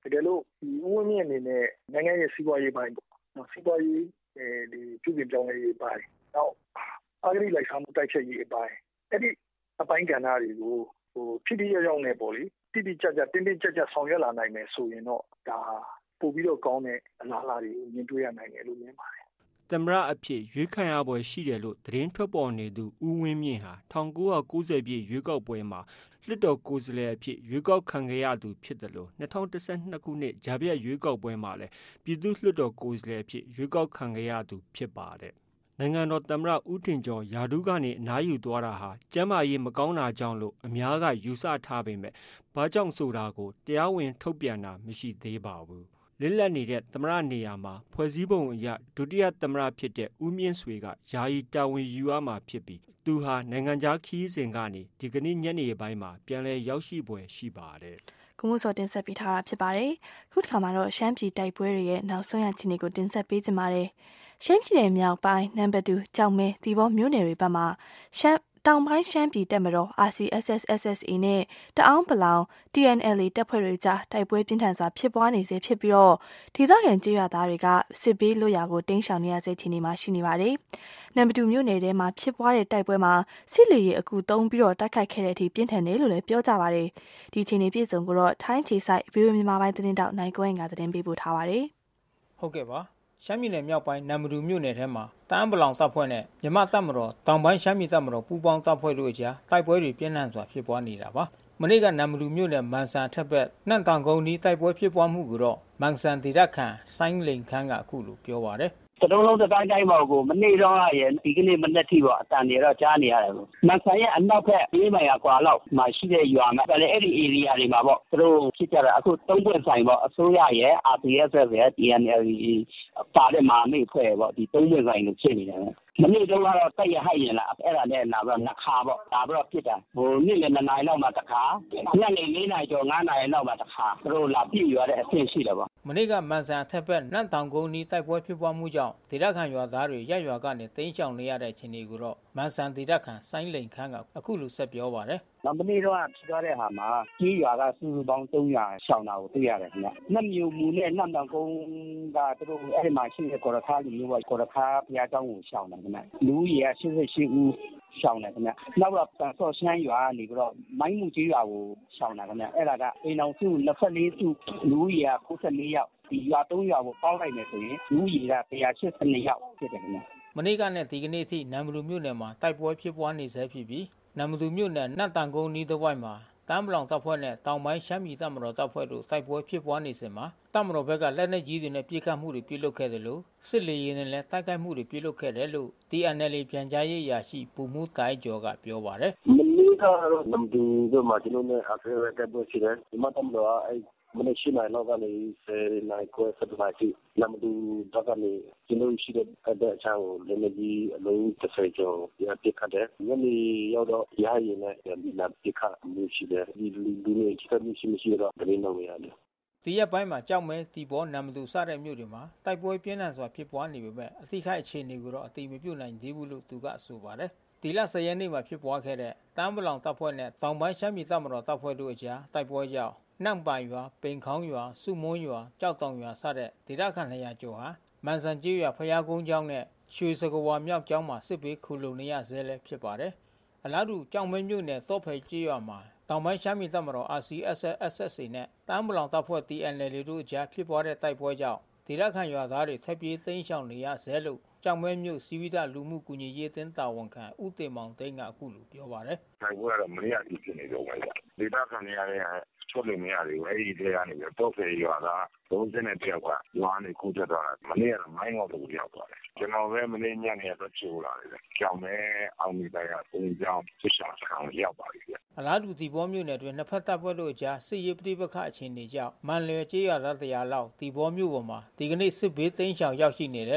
ကယ်လို့ဒီဥဝင်းမြင့်အနေနဲ့နိုင်ငံရဲ့စီးပွားရေးပိုင်းပေါ့နော်စီးပွားရေးအဲဒီပြုပြင်ပြောင်းလဲရေးပိုင်းနောက်အဂရိလိုက်စားမှုတိုက်ဖျက်ရေးအပိုင်းအဲ့ဒီအပိုင်းကဏ္ဍတွေကိုဟိုဖြစ်ဖြစ်ရောက်နေပေါ့လေတိတိကျကျတင်းတင်းကျပ်ကျပ်ဆောင်ရွက်လာနိုင်မယ်ဆိုရင်တော့ဒါပို့ပြီးတော့ကောင်းတဲ့အလားအလာတွေကိုမြင်တွေ့ရနိုင်တယ်လို့မြင်ပါတယ်သမ္မတအဖြစ်ရွေးခံရပွဲရှိတယ်လို့သတင်းထွက်ပေါ်နေသူဦးဝင်းမြင့်ဟာ၁၉၉၀ပြည့်ရွေးကောက်ပွဲမှာလွှတ်တော်ကိုယ်စားလှယ်အဖြစ်ရွေးကောက်ခံခဲ့ရသူဖြစ်တယ်လို့၂၀၁၂ခုနှစ်ကြားဖြတ်ရွေးကောက်ပွဲမှာလည်းပြည်သူ့လွှတ်တော်ကိုယ်စားလှယ်အဖြစ်ရွေးကောက်ခံခဲ့ရသူဖြစ်ပါတယ်။နိုင်ငံတော်သမ္မတဦးထင်ကျော်ရာထူးကနေအနားယူသွားတာဟာကျန်းမာရေးမကောင်းတာကြောင့်လို့အများကယူဆထားပေမဲ့ဘာကြောင့်ဆိုတာကိုတရားဝင်ထုတ်ပြန်တာမရှိသေးပါဘူး။လစ်လက်နေတဲ့သမ္မတနေရာမှာဖွဲ့စည်းပုံအရဒုတိယသမ္မတဖြစ်တဲ့ဦးမြင့်ဆွေကယာယီတာဝန်ယူရမှာဖြစ်ပြီးသူဟာနိုင်ငံခြားခီးစဉ်ကနေဒီကနေ့ညနေပိုင်းမှာပြန်လည်ရောက်ရှိပွဲရှိပါတယ်။ကုမှုစောတင်ဆက်ပေးထားတာဖြစ်ပါတယ်။ခုတစ်ခါမှာတော့ရှမ်းပြည်တိုက်ပွဲတွေရဲ့နောက်ဆုံးရအခြေအနေကိုတင်ဆက်ပေးကြပါမယ်။ရှမ်းပြည်နယ်မြောက်ပိုင်းနံပါတ်twoကြောက်မဲဒီဘောမြို့နယ်တွေဘက်မှာရှမ်းတောင်ပိုင်းရှမ်းပြည်တပ်မတော် R C S S S S A နဲ့တအောင်းပလောင် T N L A တပ်ဖွဲ့တွေကြားတိုက်ပွဲပြင်းထန်စွာဖြစ်ပွားနေစေဖြစ်ပြီးတော့ဒေသခံကြေးရွာသားတွေကစစ်ဘေးလွတ်ရာကိုတင်းရှောင်နေရစေချင်နေမှရှိနေပါတယ်။နံပါတ်twoမြို့နယ်ထဲမှာဖြစ်ပွားတဲ့တိုက်ပွဲမှာစစ်လေယာဉ်အကူသုံးပြီးတော့တိုက်ခိုက်ခဲ့တဲ့အထိပြင်းထန်တယ်လို့လည်းပြောကြပါတယ်။ဒီအခြေအနေပြည့်စုံကိုတော့ထိုင်းခြေဆိုင် ဗီအိုအေမြန်မာပိုင်းသတင်းတောက်နိုင်ကွန်းကသတင်းပေးပို့ထားပါတယ်။ဟုတ်ကဲ့ပါရှမ်းပြည်နယ်မြောက်ပိုင်းနံပါတ်twoမြို့နယ်ထဲမှာတအန်းပလောင်တပ်ဖွဲ့နဲ့မြမတပ်မတော်တောင်ပိုင်းရှမ်းပြည်တပ်မတော်ပူးပေါင်းတပ်ဖွဲ့တို့အကြားတိုက်ပွဲတွေပြင်းထန်စွာဖြစ်ပွားနေတာပါမနေ့ကနံပါတ်twoမြို့နယ်မန်ဆန်ထက်ဘက်နှံ့တောင်ကုန်းနီးတိုက်ပွဲဖြစ်ပွားမှုကိုတော့မန်ဆန်ဒေသခံဆိုင်းလိန်ခန်းကအခုလိုပြောပါတယ်တလုံးလုံးတစ်တိုင်းတိုင်းပေါ့ကိုမနေ့တော့ရဲ့ဒီကနေ့မနေ့ထိပေါ့အတန်တွေတော့ကြားနေရတယ်ပေါ့မန်ဆန်ရဲ့အနောက်ဘက်အေးမိုင်ကွာလောက်မှာရှိတဲ့ရွာမှာလည်းအဲ့ဒီ area တွေမှာပေါ့သူတို့ဖြစ်ကြတာအခုသုံးပွင့်ဆိုင်ပေါ့အစိုးရရဲ့ R C S S ရဲ့ T N L A ပါတဲ့မာမိတ်ဖွဲ့ပေါ့ဒီသုံးပွင့်ဆိုင်ကိုဖြစ်နေတယ်မနေ့တော့ကတော့တိုက်ရဟိုက်ရင်လားအဲ့ဒါနဲ့လာတော့နှစ်ခါပေါ့ဒါပြီးတော့ပြစ်တာဟိုနေ့လည်းနှစ်နာရီလောက်မှတစ်ခါညနေလေးနာရီကျော်ငါးနာရီလောက်မှတစ်ခါသူတို့လာပြည့်ရွာတဲ့အဆင့်ရှိတယ်ပေါ့မနေ့ကမန်ဆန်ထက်ဘက်နှံ့တောင်ကုန်းနီးတိုက်ပွဲဖြစ်ပွားမှုကြောင့်ဒေသခံရွာသားတွေရက်ရွာကနေတိမ်းရှောင်နေရတဲ့အခြေအနေကိုတော့မန်ဆန်ဒေသခံဆိုင်းလိန်ခန်းကအခုလိုဆက်ပြောပါတယ်နောက်မနေ့တော့ဖြစ်သွားတဲ့ဟာမှာကြီးရွာကစုစုပေါင်းသုံးရာရှောင်တာကိုတွေ့ရတယ်ခင်ဗျ။နှက်မြူမူနဲ့နှံ့တောင်ကုန်းကသူတို့အဲ့ဒီမှာရှိတဲ့ကော်ရခါလူမျိုးကကော်ရခါဘုရားကျောင်းကိုရှောင်တယ်ခင်ဗျ။လူကြီးက၈၈ဦးရှောင်တယ်ခင်ဗျ။နောက်ကပန်စော့ရှမ်းရွာကနေပြီးတော့မိုင်းမှုကြီးရွာကိုရှောင်တာခင်ဗျ။အဲ့ဒါကအိမ်အောင်စု၂၄စုလူကြီးက၉၄ယောက်ဒီရွာသုံးရွာကိုပေါင်းလိုက်မယ်ဆိုရင်လူကြီးက၁၈၂ယောက်ဖြစ်တယ်ခင်ဗျ။မနေ့ကနဲ့ဒီကနေ့ထိနံပါတ်မြို့နယ်မှာတိုက်ပွဲဖြစ်ပွားနေဆဲဖြစ်ပြီးနံပါတ်မြို့နယ်နှံ့တန်ကုန်းနီးတစ်ဝိုက်မှာတမ်းပလောင်တပ်ဖွဲ့နဲ့တောင်ပိုင်းရှမ်းပြည်တပ်မတော်တပ်ဖွဲ့တို့တိုက်ပွဲဖြစ်ပွားနေစဉ်မှာတပ်မတော်ဘက်ကလက်နက်ကြီးတွေနဲ့ပစ်ခတ်မှုတွေပြုလုပ်ခဲ့တယ်လို့စစ်လေယာဉ်နဲ့လည်းတိုက်ခိုက်မှုတွေပြုလုပ်ခဲ့တယ်လို့ T N L A ပြန်ကြားရေးအရာရှိပူမှုတိုင်ကျော်ကပြောပါတယ်မနေ့ကတော့နံပါတ်twoမှာကျွန်တော်နဲ့အဖေရဲ့တပ်ဖွဲ့ရှိတယ်ဒီမှာတပ်မတော်အဲ့မနေ့ရှိနိုင်တော့ကနေဆယ်နိုင်ခွဲဆက်နိုင်ပြီနံပါတ်twoတော့ကနေကျွန်တော်ရှိတဲ့အချောင်းကိုလည်းလည်းဒီအလုံးတစ်ဆယ်ကျော်ပြပြခတ်တယ်ညနေရောက်တော့ရဟရင်လည်းဒီနာပြခတ်မှုရှိတယ်ဒီလူတွေချစ်မှုရှိမရှိတော့တရင်တော့ရတယ်ဒီရက်ပိုင်းမှာကြောက်မဲတီဘောနံပါတ်twoစတဲ့မြို့တွေမှာတိုက်ပွဲပြင်းထန်စွာဖြစ်ပွားနေပေမဲ့အသိခိုက်အခြေအနေကိုတော့အတိမပြုတ်နိုင်သေးဘူးလို့သူကဆိုပါတယ်ဒီလ၁၀ရက်နေ့မှာဖြစ်ပွားခဲ့တဲ့တမ်းပလောင်တပ်ဖွဲ့နဲ့တောင်ပိုင်းရှမ်းပြည်တပ်မတော်တပ်ဖွဲ့တို့အကြားတိုက်ပွဲကြောင့်နှံ့ပိုင်ရွာပိန်ခေါင်းရွာစုမွန်းရွာကြောက်တောင်ရွာစတဲ့ဒေသခံ၂၀၀ကျော်ဟာမန်ဆန်ကျေးရွာဖျားကုန်းကျောင်းနဲ့ရွှေစကဝါမြောက်ကျောင်းမှာစစ်ဘေးခုလုံနေရဆဲလည်းဖြစ်ပါတယ်အလားတူကြောင်မဲမြို့နယ်သော့ဖယ်ကျေးရွာမှာတောင်ပိုင်းရှမ်းပြည်တပ်မတော် R C S S S A နဲ့တမ်းပလောင်တပ်ဖွဲ့ T N L A တို့အကြားဖြစ်ပွားတဲ့တိုက်ပွဲကြောင့်ဒေသခံရွာသားတွေဆက်ပြေးသိမ်းရှောင်နေရဆဲလို့ကြောင်မဲမြို့စီဝိဒလူမှုကူညီရေးအသင်းတာဝန်ခံဦးတင်မောင်သိန်းကအခုလိုပြောပါတယ်တိုက်ပွဲကတော့မနေ့ကဖြစ်နေတော့ပဲဒေသခံတွေရတဲ့ချုပ်လို့မရဘူးအဲ့ဒီတဲကနေပြီးတော့ဖယ်ရွာကသုံးစနဲ့တယောက်ကရွာနေကူတက်သွားတာမနေ့ကမိုင်းငေါ့တူရောက်သွားတယ်ကျွန်တော်ပဲမနေ့ညနေတော့ချိုးလာတယ်ကြောင်မဲအောင်မိတိုင်းကပုံကြောင်ဖြစ်ရှာဆောင်ရောက်ပါပြီအလားတူဒီဘောမြို့နယ်တွင်နှစ်ဖက်တပ်ဖွဲ့တို့အကြားစစ်ရေးပဋိပက္ခအခြေအနေကြောင့်မန်လျေကျေးရွာသားတရာလောက်ဒီဘောမြို့ပေါ်မှာဒီကနေ့စစ်ဘေးသိမ်းရှောင်ရောက်ရှိနေတယ်လို့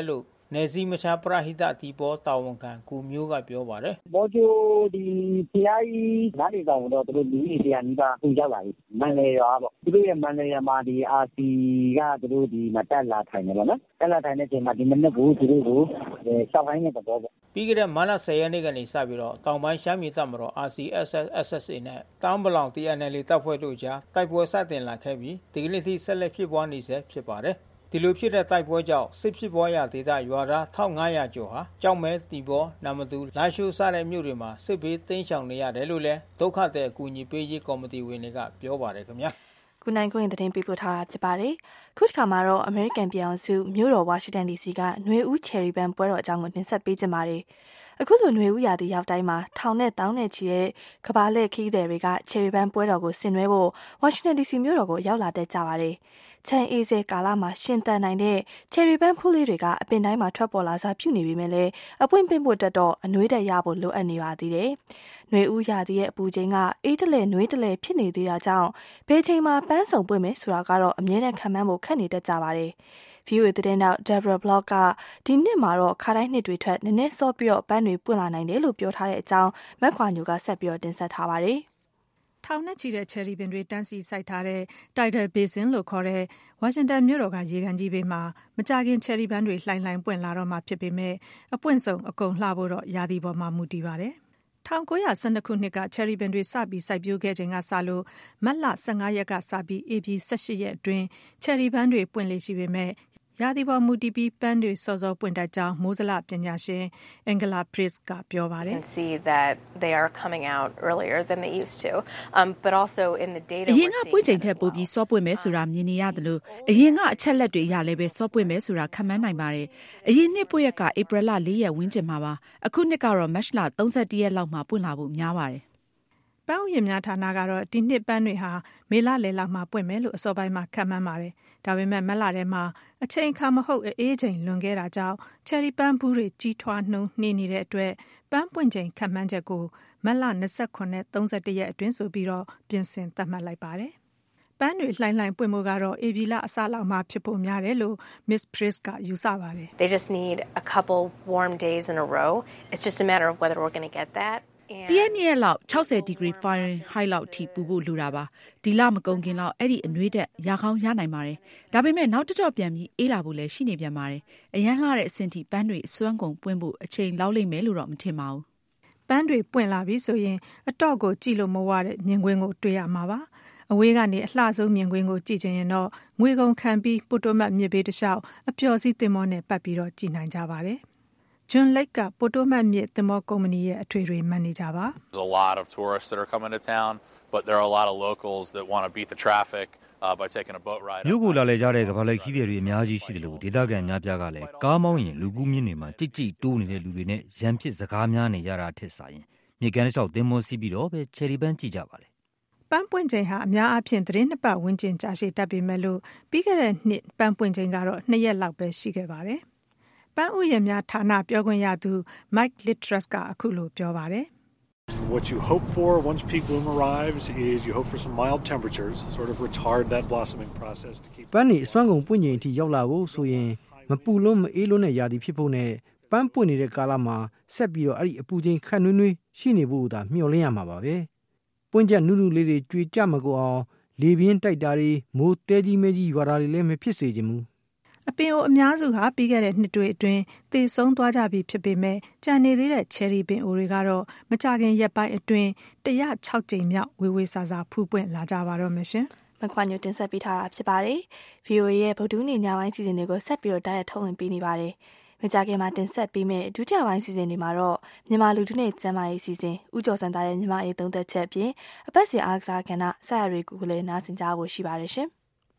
နယ်စည်းမခြားပရဟိတတီဘောတာဝန်ခံကိုမျိုးကပြောပါတယ်မော်ဂျိုဒီဖျားကြီးနားနေကောင်တော့သူတို့လူကြီးတရားနီးပါးပူရောက်လာပြီမန်လေရွာပေါ့သူတို့ရဲ့မန်လေရွာမှာဒီ အာ စီ ကသူတို့ဒီမတက်လာထိုင်နေပါနော်တက်လာထိုင်တဲ့ချိန်မှာဒီမနေ့ကသူတို့ကိုရှောက်ခိုင်းတဲ့တော့ပေါ့ပြီးခဲ့တဲ့မတ်လ ဆယ် ရက်နေ့ကနေစပြီးတော့တောင်ပိုင်းရှမ်းပြည်တပ်မတော် အာ စီ အက်စ် အက်စ် အေ နဲ့တောင်ပလောင် တီ အန် အယ် အေ တပ်ဖွဲ့တို့ကြားတိုက်ပွဲစတင်လာခဲ့ပြီးဒီကနေ့ထိဆက်လက်ဖြစ်ပွားနေဆဲဖြစ်ပါတယ်ဒီလိုဖြစ်တဲ့တိုက်ပွဲကြောင့်စစ်ဖြစ်ပွားရာဒေသရွာသား တစ်ထောင်ငါးရာ ကျော်ဟာကြောက်မဲတီဘောနမတူလာရှိုးစတဲ့မြို့တွေမှာစစ်ဘေးတိမ်းရှောင်နေရတယ်လို့လည်းဒုက္ခသည်အကူအညီပေးရေးကော်မတီဝင်တွေကပြောပါတယ်ခင်ဗျာကုနိုင်ကိုရင်သတင်းပေးပို့ထားတာဖြစ်ပါတယ်ခုတစ်ခါမှာတော့အမေရိကန်ပြည်အောင်စုမြို့တော်ဝါရှင်တန်ဒီစီကຫນွေဦးချယ်ရီဘန်ပွဲတော်အကြောင်းကိုတင်ဆက်ပေးကြပါမယ်အခုလိုຫນွေဦးရာသီရောက်တိုင်းမှာထောင်နဲ့တောင်းနဲ့ချီတဲ့ကဘာလက်ခီးသည်တွေကချယ်ရီဘန်ပွဲတော်ကိုဆင်နွှဲဖို့ဝါရှင်တန်ဒီစီမြို့တော်ကိုရောက်လာတဲ့ကြပါတယ်ချန်အေးစဲကာလမှာရှင်တန်နိုင်တဲ့ချယ်ရီဘန်ဖူးလေးတွေကအပင်တိုင်းမှာထွက်ပေါ်လာစားပြုနေပြီမဲ့လည်းအပွင့်ပင့်ဖို့တက်တော့အနှွေးတက်ရဖို့လိုအပ်နေပါသေးတယ်။နှွေဦးရာသီရဲ့အပူချိန်ကအေးတလဲနှွေးတလဲဖြစ်နေသေးတာကြောင့်ဘယ်ချိန်မှာပန်းစုံပွင့်မယ်ဆိုတာကတော့အမြဲတမ်းခံမှန်းဖို့ခက်နေတတ်ကြပါတယ်။ ဗီအိုအေ သတင်းတောက် Deborah Block ကဒီနှစ်မှာတော့ခါတိုင်းနှစ်တွေထက်နည်းနည်းစောပြီးတော့ပန်းတွေပွင့်လာနိုင်တယ်လို့ပြောထားတဲ့အကြောင်းမက်ခွာညိုကဆက်ပြီးတော့တင်ဆက်ထားပါတယ်။ထောင်နဲ့ချီတဲ့ချယ်ရီပင်တွေတန်းစီစိုက်ထားတဲ့ Tidal Basin လို့ခေါ်တဲ့ဝါရှင်တန်မြို့တော်ကရေကန်ကြီးဘေးမှာမကြခင်ချယ်ရီပန်းတွေလှိုင်လှိုင်ပွင့်လာတော့မှဖြစ်ပေမဲ့အပွင့်စုံအကုန်လှဖို့တော့ရာသီပေါ်မှာမူတည်ပါတယ်။၁၉၁၂ ခုနှစ်ကချယ်ရီပင်တွေစပြီးစိုက်ပျိုးခဲ့ချိန်ကစလို့မတ်လ ၁၅ ရက်ကစပြီးဧပြီ ၁၈ ရက်အတွင်းချယ်ရီပန်းတွေပွင့်လေရှိပေမဲ့ရာသီပေါ်မူတည်ပြီးပန်းတွေစောစောပွင့်တတ်ကြောင်းမိုးဇလပညာရှင်အင်္ဂလာ Price ကပြောပါတယ် can see that they are coming out earlier than they used to um but also in the data အရင်ကပွင့်ချိန်ထက်ပိုပြီးစောပွင့်မယ်ဆိုတာမြင်နေရတယ်လို့အရင်ကအချက်လက်တွေအရလည်းပဲစောပွင့်မယ်ဆိုတာခန့်မှန်းနိုင်ပါတယ်အရင်နှစ်ပွင့်ရက်ကဧပြီလ ၄ ရက်ဝန်းကျင်မှာပါအခုနှစ်ကတော့မတ်လ ၃၁ ရက်လောက်မှာပွင့်လာဖို့များပါတယ်ပန်းဥယျာဉ်များဌာနကတော့ဒီနှစ်ပန်းတွေဟာမေလလယ်လောက်မှာပွင့်မယ်လို့အစောပိုင်းမှာခန့်မှန်းပါတယ်။ဒါပေမဲ့မတ်လထဲမှာအချိန်အခါမဟုတ်အေးချိန်လွန်ခဲ့တာကြောင့်ချယ်ရီပန်းဘူးတွေကြီးထွားနှုန်းနှေးနေတဲ့အတွက်ပန်းပွင့်ချိန်ခန့်မှန်းချက်ကိုမတ်လ ၂၇ နဲ့ ၃၁ ရက်အတွင်းဆိုပြီးတော့ပြင်ဆင်သတ်မှတ်လိုက်ပါတယ်။ပန်းတွေလှိုင်လှိုင်ပွင့်မှုကတော့ဧပြီလအစလောက်မှာဖြစ်ဖို့များတယ်လို့ Miss Price ကယူဆပါတယ်။ They just need a couple warm days in a row. It's just a matter of whether we're going to get that. တရက်နှစ်ရက်လောက် ၆၀ ဒီဂရီ Fahrenheit လောက်ထိပူဖို့လိုတာပါဒီလမကုန်ခင်လောက်အဲ့ဒီအနှွေးတက်ရကောင်းရနိုင်ပါတယ်ဒါပေမဲ့နောက်တစ်ကြော့ပြန်ပြီးအေးလာဖို့လည်းရှိနေပြန်ပါတယ်အရန်လှတဲ့အဆင့်ထိပန်းတွေအစွမ်းကုန်ပွင့်ဖို့အချိန်လောက်လိမ့်မယ်လို့တော့မထင်ပါဘူးပန်းတွေပွင့်လာပြီဆိုရင်အတော့ကိုကြည့်လို့မဝတဲ့မြင်ကွင်းကိုတွေ့ရမှာပါအဝေးကနေအလှဆုံးမြင်ကွင်းကိုကြည့်ချင်ရင်တော့ငွေကုန်ခံပြီးပိုတိုမတ်မြစ်ဘေးတစ်လျှောက်အပျော်စီးတင်မောနဲ့ပတ်ပြီးတော့ကြည့်နိုင်ကြပါတယ်John Lake ကပိုတိုမတ်မြစ်သင်္ဘောကုမ္ပဏီရဲ့အထွေထွေမန်နေဂျာပါ There's a lot of tourists that are coming to town but there are a lot of locals that want to beat the traffic uh, by taking a boat ride မြို့ကိုလာလေကြတဲ့ကမ္ဘာလိုက်ခီးသည်တွေအများကြီးရှိတယ်လို့ဒေသခံများပြားကလည်းကားမောင်းရင်လူကူးမြင့်တွေမှာကြိတ်ကြိတ်တိုးနေတဲ့လူတွေနဲ့ရန်ဖြစ်စကားများနေရတာထက်ဆိုင်ရင်မြေကန်လျှောက်သင်္ဘောစီးပြီးတော့ပဲချယ်ရီပန်းကြည့်ကြပါလေပန်းပွင့်ချိန်ဟာအများအားဖြင့်သတင်းနှစ်ပတ်ဝန်းကျင်ကြာရှည်တတ်ပေမဲ့လို့ပြီးခဲ့တဲ့နှစ်ပန်းပွင့်ချိန်ကတော့နှစ်ရက်လောက်ပဲရှိခဲ့ပါတယ်ပန်းဥယျာဉ်များဌာနပြောခွင့်ရသူ Mike Littrus ကအခုလိုပြောပါတယ် What you hope for once peak bloom arrives is you hope for some mild temperatures sort of retard that blossoming process to keep ပန်းတွေအစွမ်းကုန်ပွင့်ချိန်အထိရောက်လာဖို့ဆိုရင်မပူလို့မအေးလို့နဲ့ရာသီဖြစ်ဖို့နဲ့ပန်းပွင့်နေတဲ့ကာလမှာဆက်ပြီးတော့အဲ့ဒီအပူချိန်ခန့်နွေးနွေးရှိနေဖို့သာမျှော်လင့်ရမှာပါပဲပွင့်ချက်နုနုလေးတွေကြွေကြမကောအောင်လေပြင်းတိုက်တာတွေမိုးတဲကြီးမဲကြီးရွာတာတွေလည်းမဖြစ်စေချင်ဘူးအပင်အိုအများစုဟာပြီးခဲ့တဲ့နှစ်တွေအတွင်းသေဆုံးသွားကြပြီဖြစ်ပေမဲ့ကြံနေသေးတဲ့ချယ်ရီပင်အိုတွေကတော့မကြခင်ရက်ပိုင်းအတွင်း၁၀၆ကြိမ်မြောက်ဝေဝေဆာဆာဖူးပွင့်လာကြပါတော့မယ်ရှင်မခွာညိုတင်ဆက်ပေးထားတာဖြစ်ပါတယ်။ ဗီအိုအေ ရဲ့ဗုဒ္ဓနေ့ညပိုင်းစီစဉ်တွေကိုဆက်ပြီးတော့တိုက်ရိုက်ထုတ်လွှင့်ပေးနေပါတယ်။မကြခင်မှာတင်ဆက်ပေးမယ့်ဒုတိယပိုင်းစီစဉ်တွေမှာတော့မြန်မာလူထုနဲ့ကျန်းမာရေးစီစဉ်ဦးကျော်စံသားရဲ့မြန်မာရေးသုံးသက်ချက်အပြင်အပတ်စဉ်အားကစားကဏ္ဍဆက်ရတွေကိုလည်းနားဆင်ကြဖို့ရှိပါတယ်ရှင်။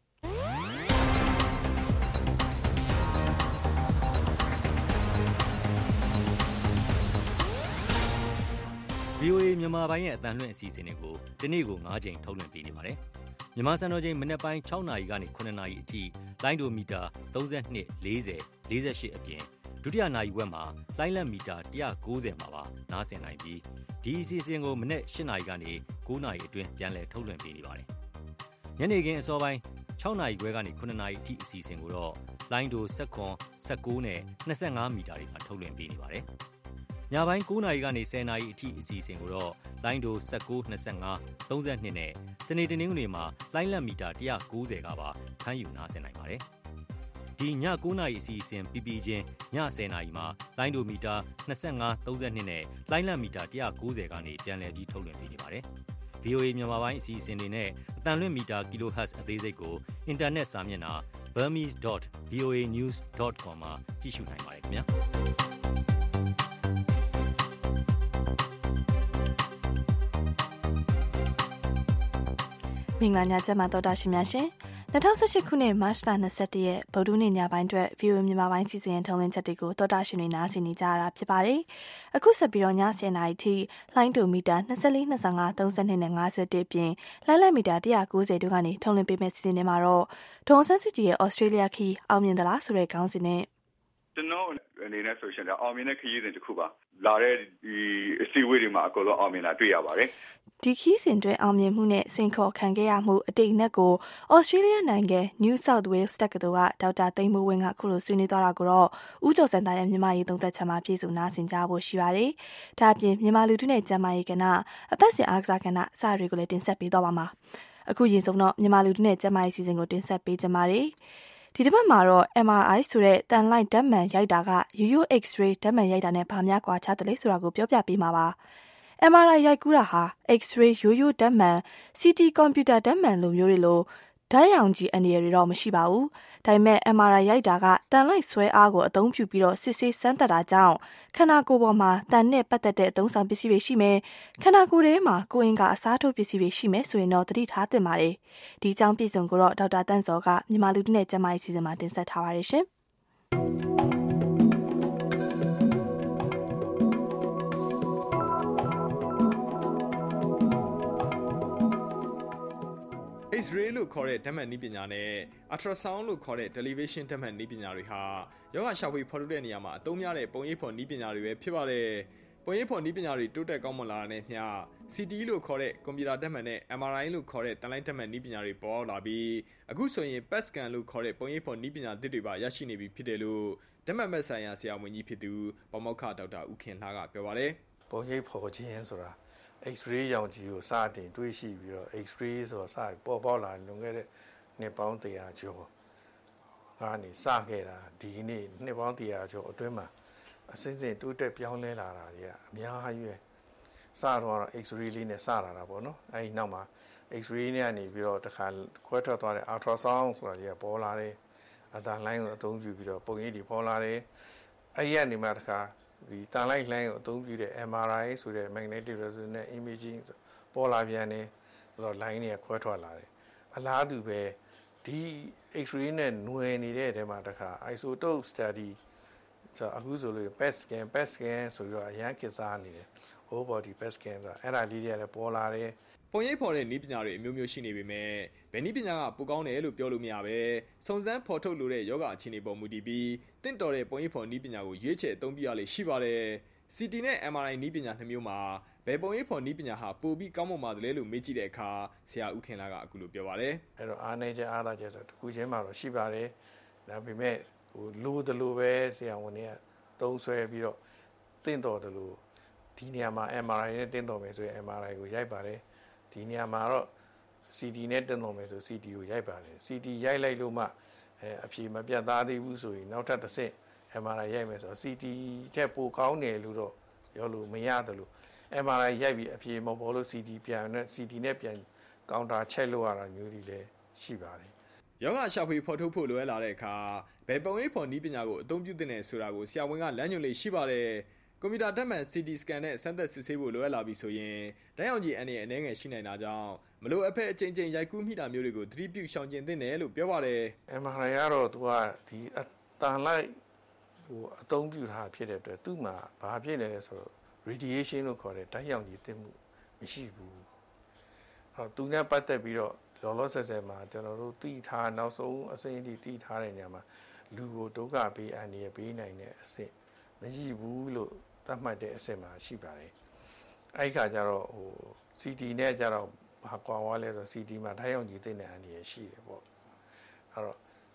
ဗီအိုအေ မြန်မာပိုင်းရဲ့အသံလွှင့်အစီအစဉ်တွေကိုဒီနေ့ကို၅ချိန်ထုတ်လွှင့်ပေးနေပါတယ်။မြန်မာစံတော်ချိန်မနက်ပိုင်း၆နာရီကနေ၇နာရီအထိလိုင်းဒိုမီတာ၃၂ ၄၀ ၄၈အပြင်ဒုတိယနာရီဝက်မှာလိုင်းလက်မီတာ၁၉၀မှာပါနားဆင်နိုင်ပြီးဒီအစီအစဉ်ကိုမနက်၈နာရီကနေ၉နာရီအတွင်းပြန်လည်ထုတ်လွှင့်ပေးနေပါတယ်။ညနေခင်းအစောပိုင်း၆နာရီခွဲကနေ၇နာရီအထိအစီအစဉ်ကိုတော့လိုင်းဒို၁၇ ၁၉နဲ့၂၅မီတာတွေမှာထုတ်လွှင့်ပေးနေပါတယ်။ညပိုင်း၉နာရီကနေ၁၀နာရီအထိအစီအစဉ်ကိုတော့လိုင်းဒို၁၉ ၂၅ ၃၂နဲ့စနေတနင်္ဂနွေမှာလိုင်းလတ်မီတာ၁၉၀ကပါဖမ်းယူနားဆင်နိုင်ပါတယ်။ဒီည၉နာရီအစီအစဉ်ပြီးပြီးချင်းည၁၀နာရီမှာလိုင်းဒိုမီတာ၂၅ ၃၂နဲ့လိုင်းလတ်မီတာ၁၉၀ကနေပြန်လည်ပြီးထုတ်လွှင့်ပေးနေပါတယ်။ဗွီအိုအေ မြန်မာပိုင်းအစီအစဉ်တွေနဲ့အတန်လွင့်မီတာ kilohertz အသေးစိတ်ကိုအင်တာနက်စာမျက်နှာ burmese dot v o a news dot com မှာကြည့်ရှုနိုင်ပါတယ်ခင်ဗျာမင်္ဂလာညချမ်းပါတော်တာရှင်များရှင်၂၀၁၈ခုနှစ်မတ်လ၂၁ရက်ဗုဒ္ဓနေ့ညပိုင်းအတွက် ဗွီအိုအေ မြန်မာပိုင်းစီစဉ်ထုံးလင်းချက်တွေကိုတော်တာရှင်တွေနားဆင်နေကြရတာဖြစ်ပါတယ်။အခုဆက်ပြီးတော့ညဆယ်နာရီထိလိုင်းဒိုမီတာ၂၄ ၂၅ ၃၂နဲ့၅၁ပြင်လိုင်းလက်မီတာ၁၉၀တို့ကနေထုံးလင်းပေးမဲ့စီစဉ်တွေမှာတော့ဒေါ်ဆန်းစုကြည်ရဲ့ဩစတြေးလျခီးအောင်မြင်သလားဆိုတဲ့ခေါင်းစဉ်နဲ့ကျွန်တော်အနေနဲ့ဆိုရှင်အောင်မြင်တဲ့ခရီးစဉ်တစ်ခုပါလာတဲ့ဒီအစည်းအဝေးတွေမှာအကုန်လုံးအောင်မြင်တာတွေ့ရပါတယ်ဒီခီးစဉ်တွင်အောင်မြင်မှုနဲ့စိန်ခေါ်ခံခဲ့ရမှုအတိတ်နဲ့ကိုဩစတြေးလျနိုင်ငံ New South Wales တက္ကသိုလ်ကဒေါက်တာသိန်းမိုးဝင်းကခုလိုဆွေးနွေးသွားတာကိုတော့ဦးကျော်စံသားရဲ့မြန်မာရေးသုံးသက်ချက်မှာပြည့်စုံနားဆင်ကြဖို့ရှိပါတယ်။ဒါအပြင်မြန်မာလူထုနဲ့ကျန်းမာရေးကဏ္ဍအပတ်စဉ်အားကစားကဏ္ဍအစတွေကိုလည်းတင်ဆက်ပေးသွားပါမှာ။အခုရင်ဆုံးတော့မြန်မာလူထုနဲ့ကျန်းမာရေးစီစဉ်ကိုတင်ဆက်ပေးကြပါမယ်။ဒီတစ်ပတ်မှာတော့ M R I ဆိုတဲ့တန်လိုက်ဓာတ်မှန်ရိုက်တာကရိုးရိုး X-ray ဓာတ်မှန်ရိုက်တာနဲ့ဘာများကွာခြားတယ်လဲဆိုတာကိုပြောပြပေးမှာပါ။ M R I ရိုက်ကူးတာဟာ X-ray ရိုးရိုးဓာတ်မှန် C T ကွန်ပျူတာဓာတ်မှန်လိုမျိုးတွေလိုဓာတ်ရောင်ခြည်အနေတွေတော့မရှိပါဘူး။ဒါပေမဲ့ M R I ရိုက်တာကတန်လိုက်ဆွဲအားကိုအသုံးပြုပြီးတော့စစ်ဆေးစမ်းသပ်တာကြောင့်ခန္ဓာကိုယ်ပေါ်မှာတန်နဲ့ပတ်သက်တဲ့အသုံးဆောင်ပစ္စည်းတွေရှိမယ်။ခန္ဓာကိုယ်ထဲမှာကိုယ်အင်ကအစားထိုးပစ္စည်းတွေရှိမယ်ဆိုရင်တော့သတိထားသင့်ပါတယ်။ဒီအကြောင်းပြည့်စုံကိုတော့ဒေါက်တာတန့်စောကမြန်မာလူထုနဲ့ကျန်းမာရေးစီစဉ်မှာတင်ဆက်ထားပါတယ်ရှင်။ X-ray လို့ခေါ်တဲ့ဓာတ်မှန်နည်းပညာနဲ့ ultrasound လို့ခေါ်တဲ့ television ဓာတ်မှန်နည်းပညာတွေဟာယောဂရှာဖွေဖော်ထုတ်တဲ့နေရာမှာအသုံးများတဲ့ပုံရိပ်ဖော်နည်းပညာတွေပဲဖြစ်ပါတယ်။ပုံရိပ်ဖော်နည်းပညာတွေတိုးတက်ကောင်းမွန်လာတဲ့မျှ C T လို့ခေါ်တဲ့ကွန်ပျူတာဓာတ်မှန်နဲ့ M R I လို့ခေါ်တဲ့တန်လိုက်ဓာတ်မှန်နည်းပညာတွေပေါ်လာပြီးအခုဆိုရင် P E T scan လို့ခေါ်တဲ့ပုံရိပ်ဖော်နည်းပညာသစ်တွေပါရရှိနေပြီဖြစ်တယ်လို့ဓာတ်မှန်မဲ့ဆိုင်ရာဆရာဝန်ကြီးဖြစ်သူပေါမောက္ခဒေါက်တာဦးခင်လှကပြောပါတယ်။ပုံရိပ်ဖော်ခြင်းဆိုတာX-ray ရောင်ခြည်ကိုစတင်တွေ့ရှိပြီးတော့ X-ray ဆိုတာစပေါ်ပေါက်လာလွန်ခဲ့တဲ့နှစ်ပေါင်းတရာကျော်ကနေစခဲ့တာဒီနေ့နှစ်ပေါင်းတရာကျော်အတွင်းမှာအစစ်စစ်တိုးတက်ပြောင်းလဲလာတာတွေကအများကြီးပဲစတော့ X-ray လေးနဲ့စလာတာပေါ့နော်အဲဒီနောက်မှာ X-ray နဲ့ကနေပြီးတော့တစ်ခါခွဲထွက်သွားတဲ့ ultrasound ဆိုတာကြီးကပေါ်လာတယ်အတန်လိုင်းကိုအသုံးပြုပြီးတော့ပုံရိပ်တွေပေါ်လာတယ်အဲဒီကနေမှတစ်ခါဒီတန်လိုက်လိုင်းကိုအသုံးပြုတဲ့ M R I ဆိုတဲ့ magnetic resonance imaging ပေါ်လာပြန်တယ်ဆိုတော့ line တွေကခွဲထွက်လာတယ်အလားတူပဲဒီ X-ray နဲ့ຫນွယ်နေတဲ့တဲမှာတခါ isotope study ဆိုအခုဆိုလို့ P E T scan P E T scan ဆိုပြီးတော့အရန်ခေတ်စားနေတယ် whole body P E T scan ဆိုတာအဲ့ဒါလေးတွေကလည်းပေါ်လာတယ်ပုံရိပ်ဖော်တဲ့နည်းပညာတွေအမျိုးမျိုးရှိနေပေမဲ့ဘယ်နည်းပညာကပိုကောင်းတယ်လို့ပြောလို့မရပဲစုံစမ်းဖော်ထုတ်လို့တဲ့ယောဂအခြေအနေပေါ်မူတည်ပြီးတင့်တော်တဲ့ပုံရိပ်ဖော်နည်းပညာကိုရွေးချယ်အသုံးပြုရလေရှိပါတယ် C T နဲ့ M R I နည်းပညာနှစ်မျိုးမှာဘယ်ပုံရိပ်ဖော်နည်းပညာဟာပိုပြီးကောင်းမွန်ပါတယ်လို့မေးကြည့်တဲ့အခါဆရာဦးခင်လာကအခုလိုပြောပါတယ်အဲ့တော့အားနည်းချက်အားသာချက်ဆိုတစ်ခုချင်းမှာတော့ရှိပါတယ်ဒါပေမဲ့ဟိုလိုတလိုပဲဆရာဝန်တွေကသုံးဆွဲပြီးတော့တင့်တော်တယ်လို့ဒီနေရာမှာ M R I နဲ့တင့်တော်မယ်ဆိုရင် M R I ကိုရိုက်ပါတယ်ဒီနေရာမှာတော့ C T နဲ့တင်တော်မယ်ဆို C T ကိုရိုက်ပါတယ် C T ရိုက်လိုက်လို့မှအဲအဖြေမပြတ်သားသေးဘူးဆိုရင်နောက်ထပ်တစ်ဆင့် M R I ရိုက်မယ်ဆိုတော့ C T ထက်ပိုကောင်းတယ်လို့တော့ပြောလို့မရတယ်လို့ M R I ရိုက်ပြီးအဖြေမပေါ်လို့ C T ပြန်နဲ့ C T နဲ့ပြန်ကောင်တာချက်လို့ရတာမျိုးတွေလည်းရှိပါတယ်ယောဂရှာဖွေဖော်ထုတ်ဖို့လိုအပ်လာတဲ့အခါဘယ်ပုံရိပ်ဖော်နည်းပညာကိုအသုံးပြုသင့်တယ်ဆိုတာကိုဆရာဝန်ကလမ်းညွှန်လေးရှိပါတယ်ကွန်ပျူတာဓာတ်မှန် C T scan နဲ့စမ်းသပ်စစ်ဆေးဖို့လိုအပ်လာပြီဆိုရင်ဓာတ်ရောင်ခြည်အန္တရာယ်အနည်းငယ်ရှိနိုင်တာကြောင့်မလိုအပ်ဖက်အချိန်ချင်းရိုက်ကူးမိတာမျိုးတွေကိုသတိပြုရှောင်ကျဉ်သင့်တယ်လို့ပြောပါတယ် M R I ကတော့သူကဒီအတန်လိုက်ဟိုအသုံးပြုထားဖြစ်တဲ့အတွက်သူ့မှာဘာဖြစ်နေလဲဆိုတော့ radiation လို့ခေါ်တဲ့ဓာတ်ရောင်ခြည်သိမှုမရှိဘူးဟောသူနဲ့ပတ်သက်ပြီးတော့လောလောဆယ်ဆယ်မှာကျွန်တော်တို့သိထားနောက်ဆုံးအစိမ်းအထိသိထားတဲ့နေရာမှာလူကိုဒုက္ခပေးအန္တရာယ်ပေးနိုင်တဲ့အဆင့်မရှိဘူးလို့သတ်မှတ်တဲ့အဆင့်မှာရှိပါတယ်အဲ့ဒီခါကျတော့ဟို C T နဲ့ကျတော့ဘာကွာဝါလဲဆို C T မှာဓာတ်ရောင်ခြည်သိတဲ့အန္တရာယ်ရှိတယ်ပေါ့အဲ့တော့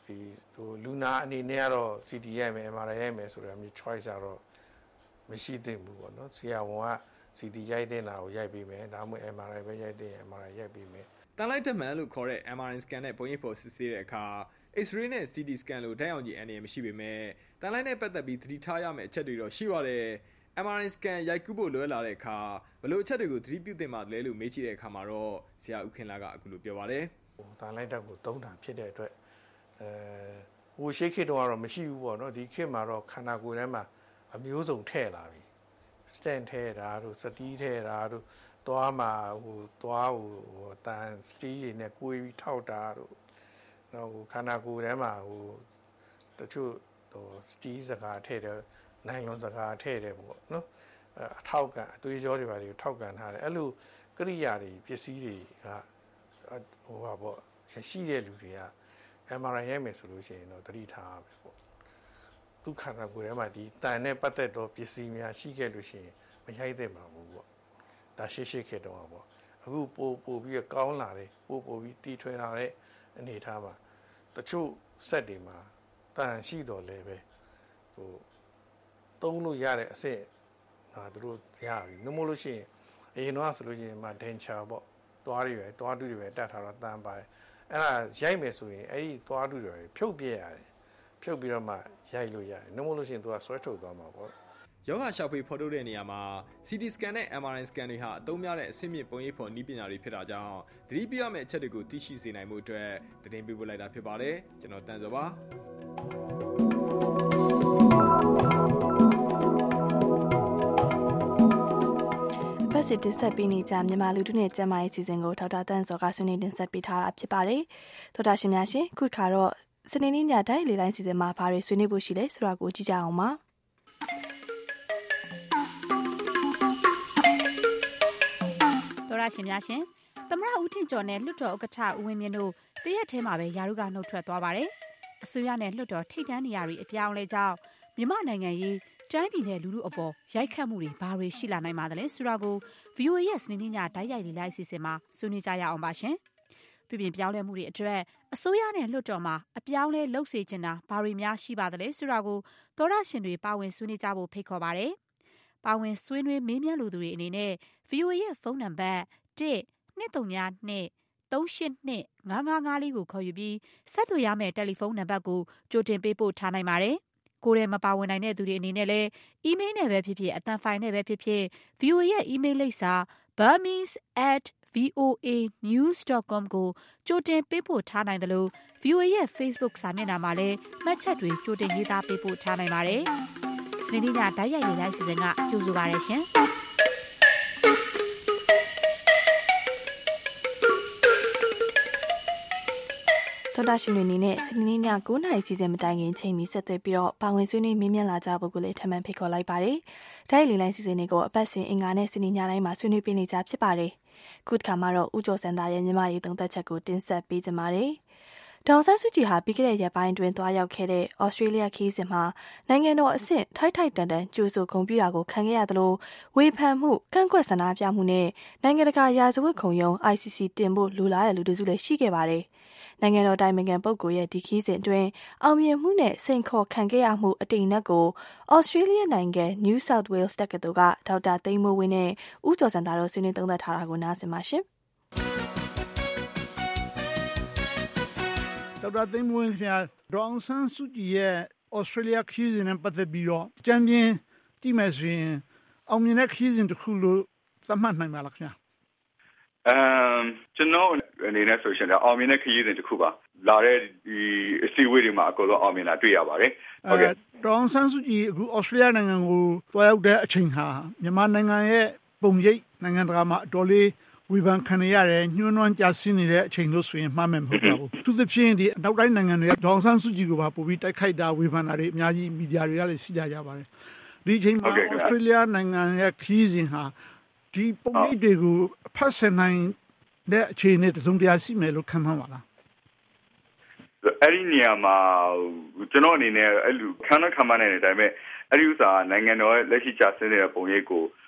ဒီဟိုလူနာအနေနဲ့ကတော့ C T ရိုက်မယ် M R I ရိုက်မယ်ဆိုတော့မျိုး choice ကတော့မရှိသင့်ဘူးပေါ့နော်ဆရာဝန်က C T ရိုက်တဲ့နာကိုရိုက်ပေးမယ်ဒါမှမဟုတ် M R I ပဲရိုက်တဲ့ M R I ရိုက်ပေးမယ်တန်လိုက်တက်မှန်လို့ခေါ်တဲ့ M R I scan နဲ့ပုံရိပ်ဖော်စစ်ဆေးတဲ့အခါ X-ray နဲ့ C T scan လို့ဓာတ်ရောင်ခြည်အန္တရာယ်မရှိပေမဲ့တန်လိုက်နဲ့ပတ်သက်ပြီးသတိထားရမယ့်အချက်တွေတော့ရှိပါတယ် M R I scan ရိုက်ကူးဖို့လွယ်လာတဲ့အခါဘယ်လိုအချက်တွေကိုသတိပြုသင့်ပါလဲလို့မေးကြည့်တဲ့အခါမှာတော့ဆရာဦးခင်လာကအခုလိုပြောပါတယ်တန်လိုက်တက်ကိုသုံးတာဖြစ်တဲ့အတွက်အဲဟိုရှိခေတ်တော့ကတော့မရှိဘူးပေါ့နော်ဒီခေတ်မှာတော့ခန္ဓာကိုယ်ထဲမှာအမျိုးစုံထည့်လာပြီ stand ထည့်တာတို့စတီးထည့်တာတို့သွားမှာဟိုသွားဟိုတန်စတီးတွေနဲ့ကိုယ်ပြီးထောက်တာတို့နော်ဟိုခန္ဓာကိုယ်ထဲမှာဟိုတချို့ဟိုစတီးစကားထည့်တယ်နိုင်လွန်စကားထည့်တယ်ပေါ့နော်အထောက်ကန်အသွေးကြောတွေပါတွေထောက်ကန်ထားတယ်အဲ့လိုကိရိယာတွေပစ္စည်းတွေကဟိုပါပေါ့ရှိတဲ့လူတွေက M R I ရိုက်မယ်ဆိုလို့ရှိရင်တော့တတိထားပဲပေါ့ဒုက္ခနာကိုယ်ထဲမှာဒီတန်နဲ့ပတ်သက်တော့ပစ္စည်းများရှိခဲ့လို့ရှိရင်မရိုက်သင့်ပါဘူးပေါ့ဒါရှိရှိခဲ့တော့ပေါ့အခုပို့ပို့ပြီးကောင်းလာတယ်ပို့ပို့ပြီးတီထွင်လာတဲ့အနေထားမှာတချို့စက်တွေမှာတန်ရှိတော့လဲပဲဟိုသုံးလို့ရတဲ့အဆင့်ဟာတို့ရပြီနှမို့လို့ရှိရင်အရင်တော့ဆိုလို့ရှိရင်မှဒင်ချာပေါ့သွားတွေပဲသွားတူတွေပဲတတ်ထားတော့တန်ပါတယ်အဲ့ဒါရိုက်မယ်ဆိုရင်အဲ့ဒီသွားတူတွေဖြုတ်ပြရတယ်ဖြုတ်ပြီးတော့မှရိုက်လို့ရတယ်နှမို့လို့ရှိရင်သူကဆွဲထုတ်သွားမှာပေါ့ယောဂရှာဖွေဖော်ထုတ်တဲ့နေရာမှာ C T scan နဲ့ M R I scan တွေဟာအသုံးများတဲ့အဆင့်မြင့်ပုံရိပ်ဖော်နည်းပညာတွေဖြစ်တာကြောင့်သတိပြုရမယ့်အချက်တွေကိုသိရှိစေနိုင်မှုအတွက်သတင်းပေးပို့လိုက်တာဖြစ်ပါတယ်ကျွန်တော်တန်စောပါပတ်စစ်တင်ဆက်ပေးနေကြမြန်မာလူထုနဲ့ကျန်းမာရေးစီစဉ်ကိုထောက်တာတန်းစောကဆွေးနွေးတင်ဆက်ပေးထားတာဖြစ်ပါတယ်သောတာရှင်များရှင်ခုခါတော့စနေနေ့ညတိုင်းလေးတိုင်းစီစဉ်မှာဘာတွေဆွေးနွေးဖို့ရှိလဲဆိုတာကိုကြည့်ကြအောင်ပါသောတာရှင်များရှင်သမရဦးထင်ကျော်နဲ့လွှတ်တော်ဥက္ကဋ္ဌဦးဝင်းမြင့်တို့တရက်ထဲမှာပဲယာရုကနှုတ်ထွက်သွားပါတယ်အစိုးရနဲ့လွှတ်တော်ထိပ်တန်းနေရာတွေအပြောင်းလဲကြောင်းမြန်မာနိုင်ငံရေးတိုင်းပြည်နဲ့လူလူအပေါ်ရိုက်ခတ်မှုတွေဘာတွေရှိလာနိုင်ပါသလဲဆိုတာကို V O A ရဲ့စနေနေ့ညတိုက်ရိုက်လေးလိုက်စီစဉ်မှာဆွေးနွေးကြရအောင်ပါရှင်။ပြည်ပြင်ပြောင်းလဲမှုတွေအတွက်အစိုးရနဲ့လွှတ်တော်မှာအပြောင်းလဲလှုပ်စေချင်တာဘာတွေများရှိပါသလဲဆိုတာကိုသောရရှင်တွေပါဝင်ဆွေးနွေးကြဖို့ဖိတ်ခေါ်ပါရစေ။ပါဝင်ဆွေးနွေးမေးမြန်းလူသူတွေအနေနဲ့ V O A ရဲ့ဖုန်းနံပါတ်တစ် နှစ် သုံး ည နှစ် သုံး ရှစ် နှစ် ငါး ငါး ငါး လေးကိုခေါ်ယူပြီးဆက်သွယ်ရမယ့်တယ်လီဖုန်းနံပါတ်ကိုကြိုတင်ပေးပို့ထားနိုင်ပါတယ်။ကိုယ်ထဲမပါဝင်နိုင်တဲ့သူတွေအနေနဲ့လည်းအီးမေးလ်နဲ့ပဲဖြစ်ဖြစ်အသံဖိုင်နဲ့ပဲဖြစ်ဖြစ် V O A ရဲ့အီးမေးလ်လိပ်စာ burmese at v o a news dot com ကိုကြိုတင်ပေးပို့ထားနိုင်တယ်လို့ V O A ရဲ့ Facebook စာမျက်နှာမှာလည်းမှတ်ချက်တွေကြိုတင်ရေးသားပေးပို့ထားနိုင်ပါတယ်။စနေနေ့ညတိုက်ရိုက်လေးလိုက်စီစဉ်ကကြိုဆိုပါရရှင်။သောတာရှင်တွေအနေနဲ့စနေနေ့ည၉နာရီစီစဉ်မတိုင်ခင်ချိန်မီဆက်သွယ်ပြီးတော့ပါဝင်ဆွေးနွေးမေးမြန်းလာကြဖို့ကိုလည်းထပ်မံဖိတ်ခေါ်လိုက်ပါတယ်။တိုက်လေးလိုင်းစီစဉ်တွေကိုအပတ်စဉ်အင်္ဂါနဲ့စနေညတိုင်းမှာဆွေးနွေးပေးနေကြဖြစ်ပါတယ်။ခုတစ်ခါမှာတော့ဦးကျော်စံသားရဲ့ညီမရေးသုံးသက်ချက်ကိုတင်ဆက်ပေးကြပါမယ်။ဒေါ်ဆန်းစုကြည်ဟာပြီးခဲ့တဲ့ရက်ပိုင်းတွင်သွားရောက်ခဲ့တဲ့ဩစတြေးလျခီးစဉ်မှာနိုင်ငံတော်အဆင့်ထိုက်ထိုက်တန်တန်ကြိုဆိုဂုဏ်ပြုတာကိုခံခဲ့ရသလိုဝေဖန်မှုကန့်ကွက်ဆန္ဒပြမှုနဲ့နိုင်ငံတကာရာဇဝတ်ခုံရုံး I C C တင်ဖို့လိုလားတဲ့လူတစုလည်းရှိခဲ့ပါတယ်။နိုင်ငံတော်တိုင်ပင်ခံပုဂ္ဂိုလ်ရဲ့ဒီခီးစဉ်အတွင်းအောင်မြင်မှုနဲ့စိန်ခေါ်ခံခဲ့ရမှုအတိတ်နဲ့ကိုဩစတြေးလျနိုင်ငံ New South Wales တက္ကသိုလ်ကဒေါက်တာသိန်းမိုးဝင်းနဲ့ဦးကျော်စံသားတို့ဆွေးနွေးသုံးသပ်ထားတာကိုနားဆင်ပါရှင်။ဒေါက်တာသိန်းမိုးဝင်းခင်ဗျာဒေါအောင်ဆန်းစုကြည်ရဲ့ဩစတြေးလျခီးစဉ်နဲ့ပတ်သက်ပြီးတော့ကြံပြင်းကြည့်မယ်ဆိုရင်အောင်မြင်တဲ့ခီးစဉ်တစ်ခုလို့သတ်မှတ်နိုင်ပါလားခင်ဗျာ။အမ်ကျွန်တော်အနေနဲ့ဆိုရှင်အောင်မြင်တဲ့ခရီးစဉ်တစ်ခုပါလာတဲ့ဒီအစည်းအဝေးတွေမှာအကောဆုံးအောင်မြင်တာတွေ့ရပါတယ်ဟုတ်ကဲ့ဒေါအောင်ဆန်းစုကြည်အခုဩစတြေးလျနိုင်ငံကိုတွားရောက်တဲ့အချိန်ဟာမြန်မာနိုင်ငံရဲ့ပုံရိပ်နိုင်ငံတကာမှာအတော်လေးဝေဖန်ခံရရတယ်ညှိုးနွမ်းကြဆင်းနေတဲ့အချိန်လို့ဆိုရင်မှားမယ်မဟုတ်ပါဘူးသူသဖြင့်ဒီနောက်တိုင်းနိုင်ငံတွေကဒေါအောင်ဆန်းစုကြည်ကိုပါပို့ပြီးတိုက်ခိုက်တာဝေဖန်တာတွေအများကြီးမီဒီယာတွေကလည်းရှိကြကြပါတယ်ဒီအချိန်မှာဩစတြေးလျနိုင်ငံရဲ့ခရီးစဉ်ဟာဒီပုံရိပ်တွေကိုဖတ်ဆင်နိုင်တဲ့အခြေအနေတစုံတရာရှိမယ်လို့ခံမှန်းပါလားအဲ့ဒီနေရာမှာကျွန်တော်အနေနဲ့အဲ့လိုခန်းခမ်းမနိုင်တဲ့အတိုင်းပဲအဲ့ဒီဥစ္စာနိုင်ငံတော်ရဲ့လက်ရှိကျဆင်းနေတဲ့ပုံရိပ်ကို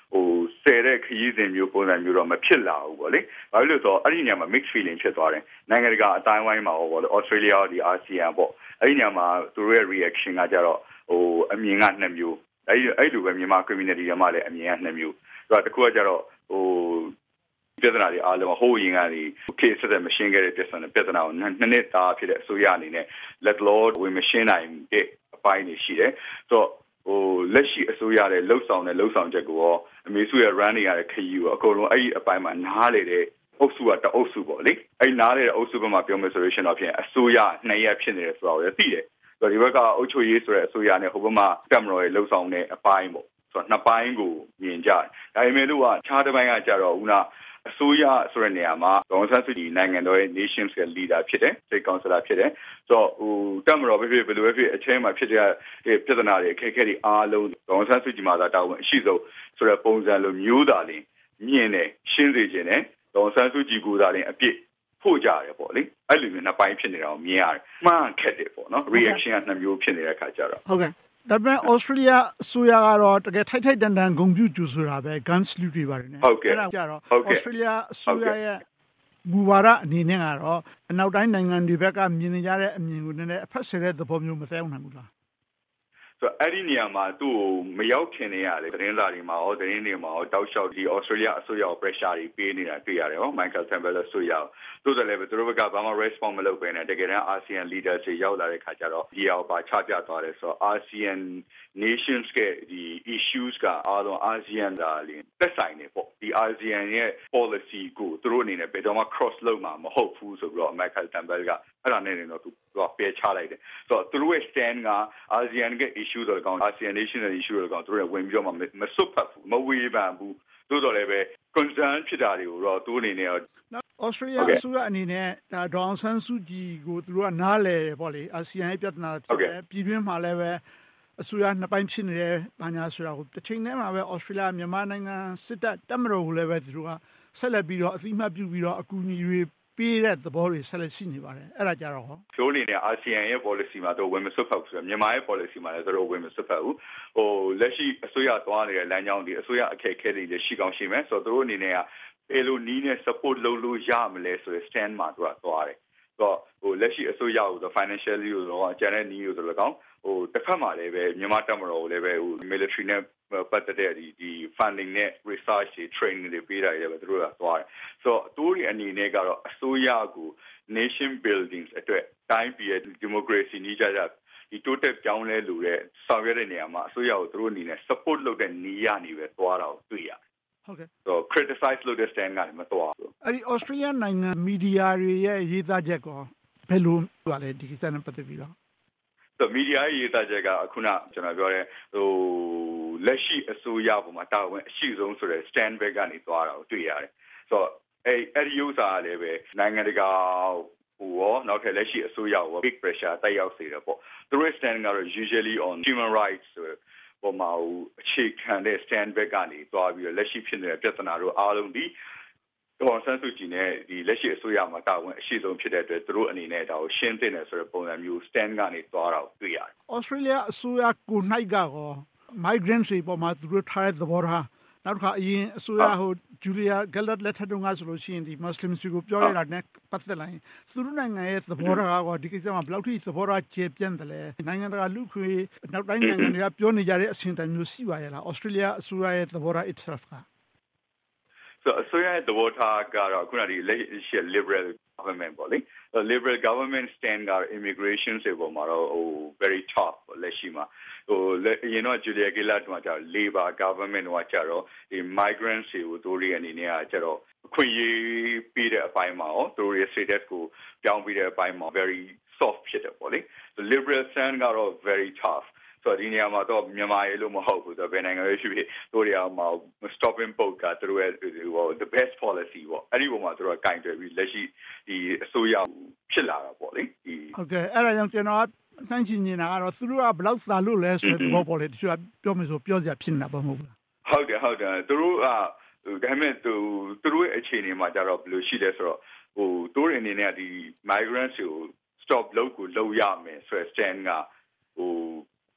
ဟိုဆယ်တဲ့ခရီးစဉ်မျိုးပုံစံမျိုးတော့မဖြစ်လာဘူးပေါ့လေ။ဘာလို့လဲဆိုတော့အဲ့ဒီနေရာမှာ mixed feeling ဖြစ်သွားတယ်။နိုင်ငံတကာအတိုင်းဝိုင်းမှာပေါ့လေ Australia ဒီ အာဆီယံပေါ့အဲ့ဒီနေရာမှာသူတို့ရဲ့ reaction ကကြတော့ဟိုအမြင်ကနှစ်မျိုးအဲ့ဒီအဲ့လိုပဲမြန်မာ community တွေမှာလည်းအမြင်ကနှစ်မျိုးဆိုတော့တခုကကြတော့ဟိုပြဿနာတွေအားလုံးဟိုရင်ကနေခေတ်ဆက်တဲ့မရှင်းခဲ့တဲ့ပြဿနာပြဿနာကိုနှစ်နှစ်သားဖြစ်တဲ့အစိုးရအနေနဲ့ let lord ဝင်မရှင်းနိုင်တဲ့အပိုင်းတွေရှိတယ်ဆိုတော့ဟိုလက်ရှိအစိုးရရဲ့လှုပ်ဆောင်တဲ့လှုပ်ဆောင်ချက်ကိုရောအမေစုရဲ့ run နေရတဲ့ခရီးကိုအကုန်လုံးအဲ့ဒီအပိုင်းမှာနားလေတဲ့အုပ်စုကတအုပ်စုပေါ့လေအဲ့နားလေတဲ့အုပ်စုဘက်မှာပြောမယ်ဆိုလို့ရှိရင်တော့ဖြင့်အစိုးရနှစ်ရက်ဖြစ်နေတယ်ဆိုတော့လည်းသိတယ်ဆိုတော့ဒီဘက်ကအုပ်ချုပ်ရေးဆိုတဲ့အစိုးရနဲ့ဟိုဘက်မှာကမ်မရာရဲ့လှုပ်ဆောင်တဲ့အပိုင်းပေါ့ဆိုတော့နှစ်ပိုင်းကိုမြင်ကြတယ်ဒါပေမဲ့လို့ကခြားတစ်ပိုင်းကကြတော့ဦးနာအစိုးရဆိုတဲ့နေရာမှာဒေါ်ဆန်းစုကြည်နိုင်ငံတော်ရဲ့ nations ရဲ့ leader ဖြစ်တယ် state councilor ဖြစ်တယ်ဆိုတော့ဟိုတမတော်ပဲဖြစ်ဘယ်လိုပဲဖြစ်အချင်းမှာဖြစ်တဲ့ပြဿနာတွေအခက်အခဲတွေအားလုံးဒေါ်ဆန်းစုကြည်မှာသာတာဝန်အရှိဆုံးဆိုတဲ့ပုံစံလိုမျိုးသာလင်မြင်တယ်ရှင်းစေခြင်းနဲ့ဒေါ်ဆန်းစုကြည်ကိုသာလင်အပြစ်ဖို့ကြရတယ်ပေါ့လေအဲ့လိုမျိုးနှစ်ပိုင်းဖြစ်နေတာကိုမြင်ရတယ်မှန်ခက်တယ်ပေါ့နော် reaction ကနှစ်မျိုးဖြစ်နေတဲ့အခါကျတော့ဟုတ်ကဲ့ဒါပေမဲ့ Australia အစိုးရကတော့တကယ်ထိုက်ထိုက်တန်တန်ဂုဏ်ပြုကြိုဆိုတာပဲ gun salute တွေပါတယ်ねဟုတ်ကဲ့အဲ့ဒါကြတော့ Australia အစိုးရရဲ့မူဝါဒအနေနဲ့ကတော့အနောက်တိုင်းနိုင်ငံတွေဘက်ကမြင်နေကြတဲ့အမြင်ကိုနည်းနည်းအဖက်ဆယ်တဲ့သဘောမျိုးမသက်ရောက်နိုင်ဘူးလားဆိုအဲ့ဒီနေရာမှာသူ့ကိုမရောက်ခင်နေရတယ်သတင်းစာတွေမှာရောသတင်းတွေမှာရောတောက်လျှောက်ဒီ Australia အစိုးရကို pressure တွေပေးနေတာတွေ့ရတယ်ဟော Michael Campbell အစိုးရတို့တယ်လည်းပဲသူတို့ကဘာမှ response မလုပ်ဘဲနဲ့တကယ်တမ်း ASEAN leaders တွေရောက်လာတဲ့ခါကျတော့ဒီအောင်ပါချပြသွားတယ်ဆိုတော့ ASEAN nations ကဒီ issues ကအားလုံး ASEAN ကလည်းသက်ဆိုင်နေပေါ့ဒီ ASEAN ရဲ့ policy ကိုသူတို့အနေနဲ့ဘယ်တော့မှ cross လုပ်မှာမဟုတ်ဘူးဆိုပြီးတော့ Michael Campbell ကအဲ့ဒါနဲ့နေတော့သူကပေးချလိုက်တယ်ဆိုတော့သူတို့ရဲ့ stand က ASEAN က issue တွေကောင် ASEAN nation ရဲ့ issue တွေကောင်သူတို့ဝင်ပြီးတော့မှမစွတ်ဖတ်ဘူးမဝေဖန်ဘူးတို့တော့လည်းပဲ concern ဖြစ်တာတွေကိုတော့သူအနေနဲ့ Australia အစိုးရအနေနဲ့ဒါဒေါအောင်ဆန်းစုကြည်ကိုသူတို့ကနားလဲတယ်ပေါ့လေအာဆီယံရဲ့ပြဿနာဖြစ်တယ်ပြည်တွင်းမှာလည်းပဲအစိုးရနှစ်ပိုင်းဖြစ်နေတယ်ဘာညာဆိုတာကိုတစ်ချိန်တည်းမှာပဲ Australia မြန်မာနိုင်ငံစစ်တပ်တပ်မတော်ကိုလည်းပဲသူတို့ကဆက်လက်ပြီးတော့အသိအမှတ်ပြုပြီးတော့အကူအညီတွေပေးတဲ့သဘောတွေဆက်လက်ရှိနေပါတယ်အဲ့ဒါကြတော့ဟောတို့အနေနဲ့ ASEAN ရဲ့ policy မှာတော့ဝင်မစွတ်ဖက်ဘူးဆိုတော့မြန်မာရဲ့ policy မှာလည်းသူတို့ဝင်မစွတ်ဖက်ဘူးဟိုလက်ရှိအစိုးရသွားနေတဲ့လမ်းကြောင်းဒီအစိုးရအခက်အခဲတွေလည်းရှိကောင်းရှိမယ်ဆိုတော့တို့အနေနဲ့ကဘယ်လိုနည်းနဲ့ support လုပ်လို့ရမလဲဆိုတဲ့ stand မှာသူကသွားတယ်ဆိုတော့ဟိုလက်ရှိအစိုးရကို financially ကိုတော့ကျန်တဲ့နည်းကိုဆိုတော့ဟိုတစ်ခါမှလည်းပဲမြန်မာတပ်မတော်ကိုလည်းပဲဟို military နဲ့ပတ်သက်တဲ့ဒီဒီ funding နဲ့ research တွေ training တွေပေးတာလည်းပဲသူတို့ကသွားတယ်ဆိုတော့တို့တွေအနေနဲ့ကတော့အစိုးရကို nation buildings အတွက်တိုင်းပြည်ရဲ့ democracy နည်းကြကြဒီ total ပြောင်းလဲလို့တဲ့ဆောင်ရွက်တဲ့နေရာမှာအစိုးရကိုသူတို့အနေနဲ့ support လုပ်တဲ့နည်းရနေပဲသွားတာကိုတွေ့ရတယ်ဟုတ်ကဲ့ဆို criticize လုပ်တဲ့ stand ကနေမသွားဘူးအဲ့ဒီ Australia နိုင်ငံမီဒီယာတွေရဲ့ရေးသားချက်ကောဘယ်လိုပါလဲဒီကိစ္စနဲ့ပတ်သက်ပြီးတော့ဆို media ရဲ့ရေးသားချက်ကအခုနကျွန်တော်ပြောတဲ့ဟိုလက်ရှိအစိုးရပေါ်မှာတာဝန်အရှိဆုံးဆိုတဲ့ stand back ကနေသွားတာကိုတွေ့ရတယ်ဆိုတော့အဲ့အဲ့ဒီဥစ္စာကလည်းပဲနိုင်ငံတကာဟိုရောနောက်ထပ်လက်ရှိအစိုးရကို big pressure တိုက်ရောက်စေတယ်ပေါ့သူတို့ stand ကတော့ usually on human rights ပေါ်မှာအခြေခံတဲ့ stand back ကနေသွားပြီးတော့လက်ရှိဖြစ်နေတဲ့ပြဿနာတို့အားလုံးဒီဒေါ်ဆန်းစုကြည်နဲ့ဒီလက်ရှိအစိုးရမှာတာဝန်အရှိဆုံးဖြစ်တဲ့အတွက်သူတို့အနေနဲ့ဒါကိုရှင်းသင့်တယ်ဆိုတဲ့ပုံစံမျိုး stand ကနေသွားတာကိုတွေ့ရတယ်။ Australia အစိုးရကို၌ကရော migrants တွေပေါ်မှာသူတို့ထားတဲ့သဘောထားနောက်တစ်ခါအရင်အစိုးရဟို Julia Gillard လက်ထက်တုန်းကဆိုလို့ရှိရင်ဒီ Muslims ကိုပြောရတာနဲ့ပတ်သက်လိုက်သူတို့နိုင်ငံရဲ့သဘောထားကဒီကိစ္စမှာဘယ်လောက်ထိသဘောထားကျေပြန့်တယ်လဲနိုင်ငံတကာလူခွေနောက်တိုင်းနိုင်ငံတွေကပြောနေကြတဲ့အဆင့်တန်းမျိုးရှိပါရဲ့လား Australia အစိုးရရဲ့သဘောထား itself ကဆိုအစိုးရရဲ့သဘောထားကတော့ခုနကဒီ liberal government ပေါ့လေ liberal government stand က immigration တွေပေါ်မှာတော့ဟို very top လက်ရှိမှာဟိုအရင်တော့ Julia Gillard ကကြာ Labor government ကကြာတော့ဒီ migrants တွေကိုတို့တွေအနေနဲ့ကကြာတော့အခွင့်အရေးပေးတဲ့အပိုင်းမှာရောတို့ရဲ့ status ကိုပြောင်းပြီးတဲ့အပိုင်းမှာ very soft ဖြစ်တယ်ပေါ့လေ the liberal stand ကတော့ very toughဆိုတော့ဒီနေရာမှာတော့မြန်မာရေးလို့မဟုတ်ဘူးဆိုတော့ဘယ်နိုင်ငံရေးဖြစ်ဖြစ်တို့တွေအောင်မှာ stopping boat ကသူတို့ရဲ့ the best policy ပေါ့အဲ့ဒီပုံမှာသူတို့ကကင်တွယ်ပြီးလက်ရှိဒီအစိုးရဖြစ်လာတာပေါ့လေဒီဟုတ်ကဲ့အဲ့ဒါကြောင့်ကျွန်တော်ကတိုင်းချင်နေတာကတော့သူတို့ကဘယ်လောက်သာလို့လဲဆိုတဲ့သဘောပေါ့လေတချို့ကပြောမယ်ဆိုပြောစရာဖြစ်နေတာပေါ့မဟုတ်ဘူးဟုတ်တယ်ဟုတ်တယ်သူတို့ကဒါပေမဲ့သူသူတို့ရဲ့အခြေအနေမှာကြတော့ဘယ်လိုရှိလဲဆိုတော့ဟိုတို့တွေအနေနဲ့ဒီ migrants ကို stop လုပ်ကိုလုပ်ရမယ်ဆိုတဲ့ stand ကဟို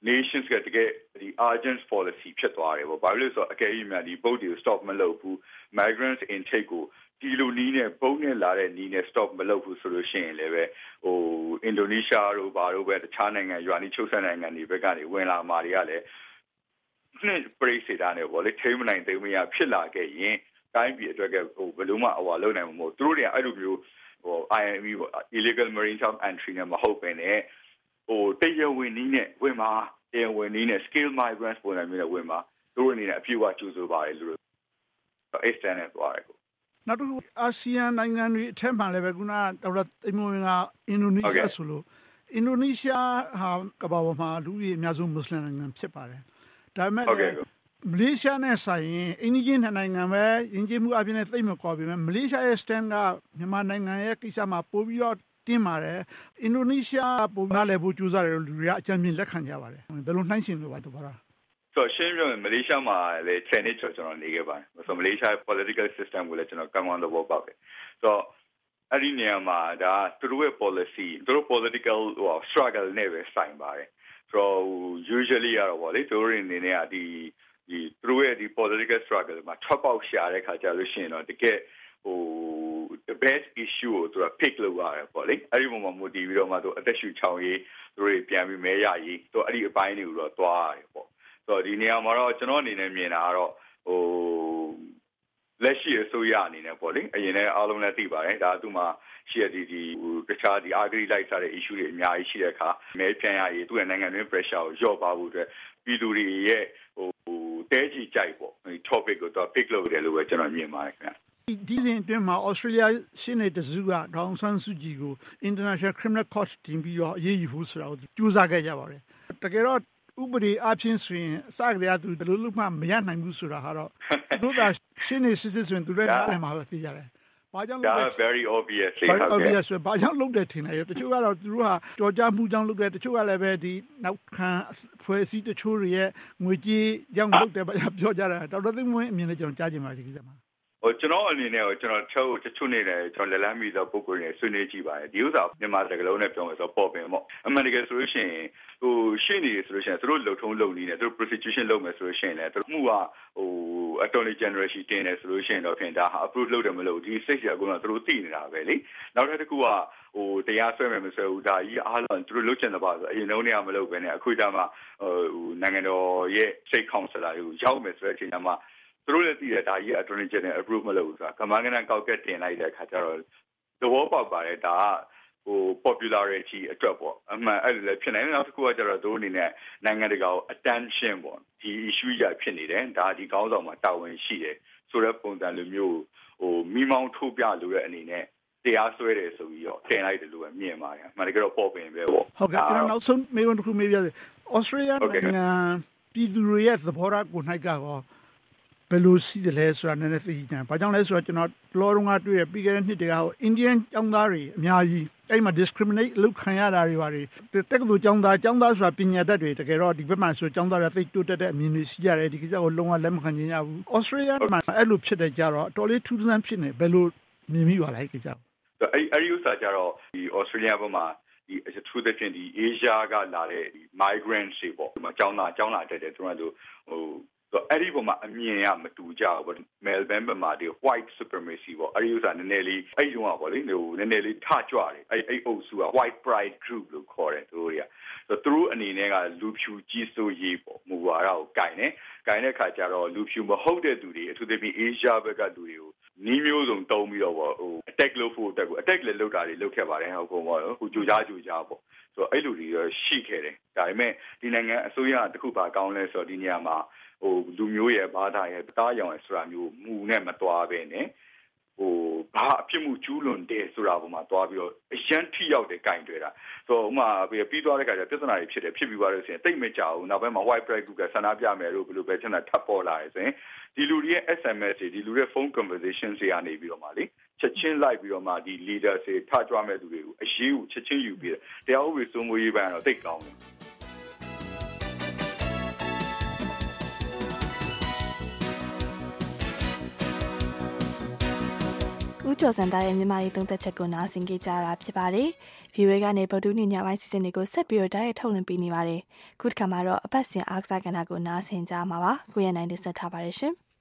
nations ကတကယ်ဒီ urgent policy ဖြစ်သွားတယ်ပေါ့ဘာလို့လဲဆိုတော့အကယ်၍များဒီ boat တွေကို stop မလုပ်ဘူး migrants intake ကိုဒီလိုနီးနဲ့ပုံနဲ့လာတဲ့နီးနဲ့ stop မလုပ်ဘူးဆိုလို့ရှိရင်လည်းပဲဟိုအင်ဒိုနီးရှားတို့ဘာတို့ပဲတခြားနိုင်ငံရွာနီးချုပ်ဆက်နိုင်ငံတွေဘက်ကနေဝင်လာမှာတွေကလည်းနှစ်ပရိစေတာနဲ့ပေါ့လေထိမနိုင်သိမရဖြစ်လာခဲ့ရင်တိုင်းပြည်အတွက်ကဟိုဘယ်လိုမှအဝါလုံးနိုင်မှာမဟုတ်သူတို့တွေကအဲ့လိုမျိုးဟို I M E illegal maritime entry နဲ့မဟုတ်ပဲနဲ့ဟိုတရားဝင်နီးနဲ့ဝင်မှာတရားဝင်နီးနဲ့ skilled migrants ပုံစံမျိုးနဲ့ဝင်မှာသူတို့အနေနဲ့အပြည့်အဝကြိုးစားပါတယ်လို့ extend နဲ့သွားတယ်နောက်တစ်ခုအာဆီယံနိုင်ငံတွေအထက်မှာလည်းပဲခုနဒေါက်တာသိမွေးကအင်ဒိုနီးရှားဆိုလို့အင်ဒိုနီးရှားဟာကမ္ဘာပေါ်မှာလူကြီးအများဆုံးမွတ်စလင်နိုင်ငံဖြစ်ပါတယ်ဒါပေမဲ့မလေးရှားနဲ့ဆိုင်ရင်အင်ဒီဂျင်နိုင်ငံပဲယဉ်ကျေးမှုအပြင်နဲ့သိမ့်မကွာပြီမလေးရှားရဲ့ stand ကမြန်မာနိုင်ငံရဲ့ကိစ္စမှာပို့ပြီးတော့တင်းပါတယ်အင်ဒိုနီးရှားပုံနားလည်ဖို့ကြိုးစားတယ်လူတွေကအကြံဉာဏ်လက်ခံကြပါတယ်ဘယ်လိုနှိုင်းယှဉ်လို့ပါတော့ပါလားဆိုရှင်းပြမလေးရှားမှာလည်းtenနှစ်ကျော်ကျွန်တော်နေခဲ့ပါတယ်ဆိုမလေးရှား political system ကိုလည်းကျွန်တော်ကံကောင်းလို့ပေါ့ပဲဆိုအဲ့ဒီနေရာမှာဒါသူတို့ရဲ့ policy သူတို့ political struggle နဲ့ပဲဆိုင်ပါတယ်ဆို usually ကတော့ဗောလေသူတို့အနေနဲ့ကဒီဒီသူတို့ရဲ့ဒီ political struggle မှာထောက်ပေါက်ရှာတဲ့ခါကျလို့ရှိရင်တော့တကယ်ဟို the best issue ကိုသူက pick လုပ်ရတယ်ပေါ့လေအဲ့ဒီပုံမှာမူတည်ပြီးတော့မှသူအသက်ရှူချောင်ရေးသူတို့ပြန်ပြီးမဲရရေးသူအဲ့ဒီအပိုင်းတွေကိုတော့သွားရတယ်ပေါ့ဆိုတော့ဒီနေရာမှာတော့ကျွန်တော်အနေနဲ့မြင်တာကတော့ဟိုလက်ရှိအစိုးရအနေနဲ့ပေါ့လေအရင်လည်းအားလုံးလည်းသိပါတယ်ဒါသူမှရှိရဒီဒီဟိုတခြားဒီ agri light စားတဲ့ issue တွေအများကြီးရှိတဲ့အခါမဲပြန်ရရေးသူ့ရဲ့နိုင်ငံတွင်း pressure ကိုလျော့ပါဖို့အတွက်ပြည်သူတွေရဲ့ဟိုတဲကြီးကြိုက်ပေါ့ဒီ topic ကိုတော့ pick လုပ်တယ်လို့ပဲကျွန်တော်မြင်ပါတယ်ခင်ဗျဒီစဉ်အတွင်းမှာ Australia ရှင်းနေတဲ့စုကဒေါအောင်ဆန်းစုကြည်ကို International Criminal Court တင်ပြီးတော့အရေးယူဖို့ဆိုတာကိုကြိုးစားခဲ့ကြပါတယ်တကယ်တော့ဥပဒေအပြင်ဆိုရင်အစကတည်းကသူဘယ်လိုလုပ်မှမရနိုင်ဘူးဆိုတာကတော့သူတို့ကရှင်းနေစစ်စစ်ဆိုရင်သူတို့နားလည်မှာပဲသိကြတယ်။ဘာကြောင့်လဲ very obviously very obvious ဘာကြောင့်လုပ်တယ်ထင်တယ်တချို့ကတော့သူတို့ဟာကြော်ကြားမှုကြောင့်လုပ်တယ်တချို့ကလည်းပဲဒီနောက်ခံဖွဲ့စည်းတချို့ရဲ့ငွေကြေးကြောင့်လုပ်တယ်ပြောကြတာဒေါက်တာသိန်းမွန်းအမြင်နဲ့ကျွန်တော်ကြားချင်ပါတယ်ဒီကိစ္စမှာဟိုကျွန်တော်အနေနဲ့ကျွန်တော်ချုပ်တချို့နေတယ်ကျွန်တော်လက်လန်းမီသောပုံကိုယ်နဲ့ဆွေးနွေးကြည့်ပါတယ်ဒီဥစ္စာမြန်မာစကားလုံးနဲ့ပြောမယ်ဆိုတော့ပေါ်ပင်ပေါ့အမှန်တကယ်ဆိုလို့ရှိရင်ဟိုရှင်းနေဆိုလို့ရှိရင်သူတို့လုံထုံးလုံနည်းနဲ့သူတို့ prostitution လုပ်မယ်ဆိုလို့ရှိရင်လည်းသူတို့မှုကဟို attorney general ရှိတင်တယ်ဆိုလို့ရှိရင်တော့ခင်ဒါဟာ approve လုပ်တယ်မလုပ်ဒီ state ကအကုန်လုံးသူတို့သိနေတာပဲလေနောက်တစ်ခုကဟိုတရားစွဲမယ်မစွဲဘူးဒါကြီးအားလုံးသူတို့လုပ်ချင်တဲ့ပါဆိုအရင်တုန်းကမလုပ်ဘဲနဲ့အခုကျမှဟိုနိုင်ငံတော်ရဲ့ state councilor ကိုရောက်မယ်ဆိုတဲ့အချိန်မှာသူတို့လည်းသိတယ်ဒါကြီး attorney general approve မလုပ်ဘူးဆိုတာကမ္ဘာကနကောက်ကတင်လိုက်တဲ့အခါကျတော့သဘောပေါက်ပါတယ်ဒါကဟို popularity အတွက်ပေါ့အမှန်အဲ့လိုလည်းဖြစ်နေတယ်နောက်တစ်ခုကကျတော့သူတို့အနေနဲ့နိုင်ငံတကာကို attention ပေါ့ဒီ issue ကြီးဖြစ်နေတယ်ဒါဒီကောင်းဆောင်မှာတာဝန်ရှိတယ်ဆိုတဲ့ပုံစံလိုမျိုးဟိုမိမောင်းထိုးပြလို့တဲ့အနေနဲ့တရားစွဲတယ်ဆိုပြီးတော့တင်လိုက်တယ်လို့ပဲမြင်ပါတယ်အမှန်တကယ်တော့ပေါ်ပင်ပဲပေါ့ဟုတ်ကဲ့ကျွန်တော်နောက်ဆုံးမေးခွန်းတစ်ခုမေးပြစေ Australia နိုင်ငံပြည်သူတွေရဲ့သဘောထားကိုနိုင်ကောဘယ်လိုရှိတယ်လဲဆိုတာနည်းနည်းသိချင်တယ်။ဘာကြောင့်လဲဆိုတော့ကျွန်တော်လောတုန်းကတွေ့ရပြီးခဲ့တဲ့နှစ်တည်းကဟို Indian ကျောင်းသားတွေအများကြီးအဲ့မှာ discriminate လုပ်ခံရတာတွေပါတယ်တက္ကသိုလ်ကျောင်းသားကျောင်းသားဆိုတာပညာတတ်တွေတကယ်တော့ဒီဘက်မှာဆိုကျောင်းသားတွေသိတိုးတက်တဲ့အမြင်တွေရှိကြတယ်ဒီကိစ္စကိုလုံးဝလက်မခံချင်ကြဘူး။ Australia မှာအဲ့လိုဖြစ်တဲ့ကြတော့တော်လေးထူးဆန်းဖြစ်နေဘယ်လိုမြင်မိပါလဲကိစ္စ။အဲ့အဲ့ဒီဥစ္စာကြတော့ဒီ Australia ဘက်မှာဒီအထူးသဖြင့်ဒီ Asia ကလာတဲ့ migrants တွေပေါ့ဒီမှာကျောင်းသားကျောင်းလာတက်တယ်သူတို့ဟိုဆိုအဲ့ဒီပုံမှာအမြင်ရမတူကြဘူး။ Melbourne မှာဒီ white supremacy ပေါ့အဲ့ဒီဥစ္စာနည်းနည်းလေးအဲ့ဒီတော့ပေါ့လေဟိုနည်းနည်းလေးထကြွတယ်အဲ့အဲ့အုပ်စုက white pride group လို့ခေါ်တယ်သူတို့တွေကဆိုသူတို့အနေနဲ့ကလူဖြူကြီးစိုးရေးပေါ့မူဝါဒကိုဂိုင်တယ်ဂိုင်တဲ့ခါကျတော့လူဖြူမဟုတ်တဲ့သူတွေအထူးသဖြင့် Asia ဘက်ကလူတွေကိုနီးမျိုးစုံတုံးပြီးတော့ပေါ့ဟို attack လုပ်ဖို့တက်ကို attack လည်းလုပ်တာတွေလုပ်ခဲ့ပါတယ်ဟုတ်ကောပေါ့ဟိုကြိုကြားကြိုကြားပေါ့ဆိုတော့အဲ့လူတွေရောရှိခဲ့တယ်ဒါပေမဲ့ဒီနိုင်ငံအစိုးရတခုပါကောင်းလဲဆိုတော့ဒီနေရာမှာဟိုလူမျိုးရဲ့ဘာသာရဲ့တားရောင်ရဲ့ဆိုတာမျိုးမူနဲ့မသွားပဲနဲ့ဟိုဘာအဖြစ်မှုကျူးလွန်တဲ့ဆိုတာပေါ်မှာသွားပြီးတော့အရန်ထိရောက်တဲ့ဂိုင်တွေတာဆိုတော့ဥမာပြီးသွားတဲ့ခါကျပြဿနာတွေဖြစ်တယ်ဖြစ်ပြီးသွားလို့ဆိုရင်တိတ်မကြဘူးနောက်ပိုင်းမှာ white pride group ကဆန္ဒပြမယ်လို့ဘယ်လိုပဲချင်တာထပ်ပေါ်လာတယ်ဆိုရင်ဒီလူတွေရဲ့ S M S တွေဒီလူတွေရဲ့ phone conversation တွေကနေပြီးတော့မှလေချက်ချင်းလိုက်ပြီးတော့မှဒီ leader တွေထကြွမဲ့သူတွေကိုအရေးကိုချက်ချင်းယူပြီးတရားဥပဒေစိုးမိုးရေးပိုင်းတော့တိတ်ကောင်းတယ်ဥဦးကျော်စံသားရဲ့မြန်မာရေးသုံးသက်ချက်ကိုနားဆင်ကြကြတာဖြစ်ပါတယ်။ ဗီအိုအေကနေဗုဒ္ဓညညပိုင်းစီစဉ်တွေကိုဆက်ပြီးတော့တိုက်ရိုက်ထုတ်လွှင့်ပေးနေပါတယ်။ခုတစ်ခါမှာတော့အပတ်စဉ်အားကစားကဏ္ဍကိုနားဆင်ကြမှာပါ။ကိုရနိုင်တင်ဆက်ထားပါတယ်ရှင်။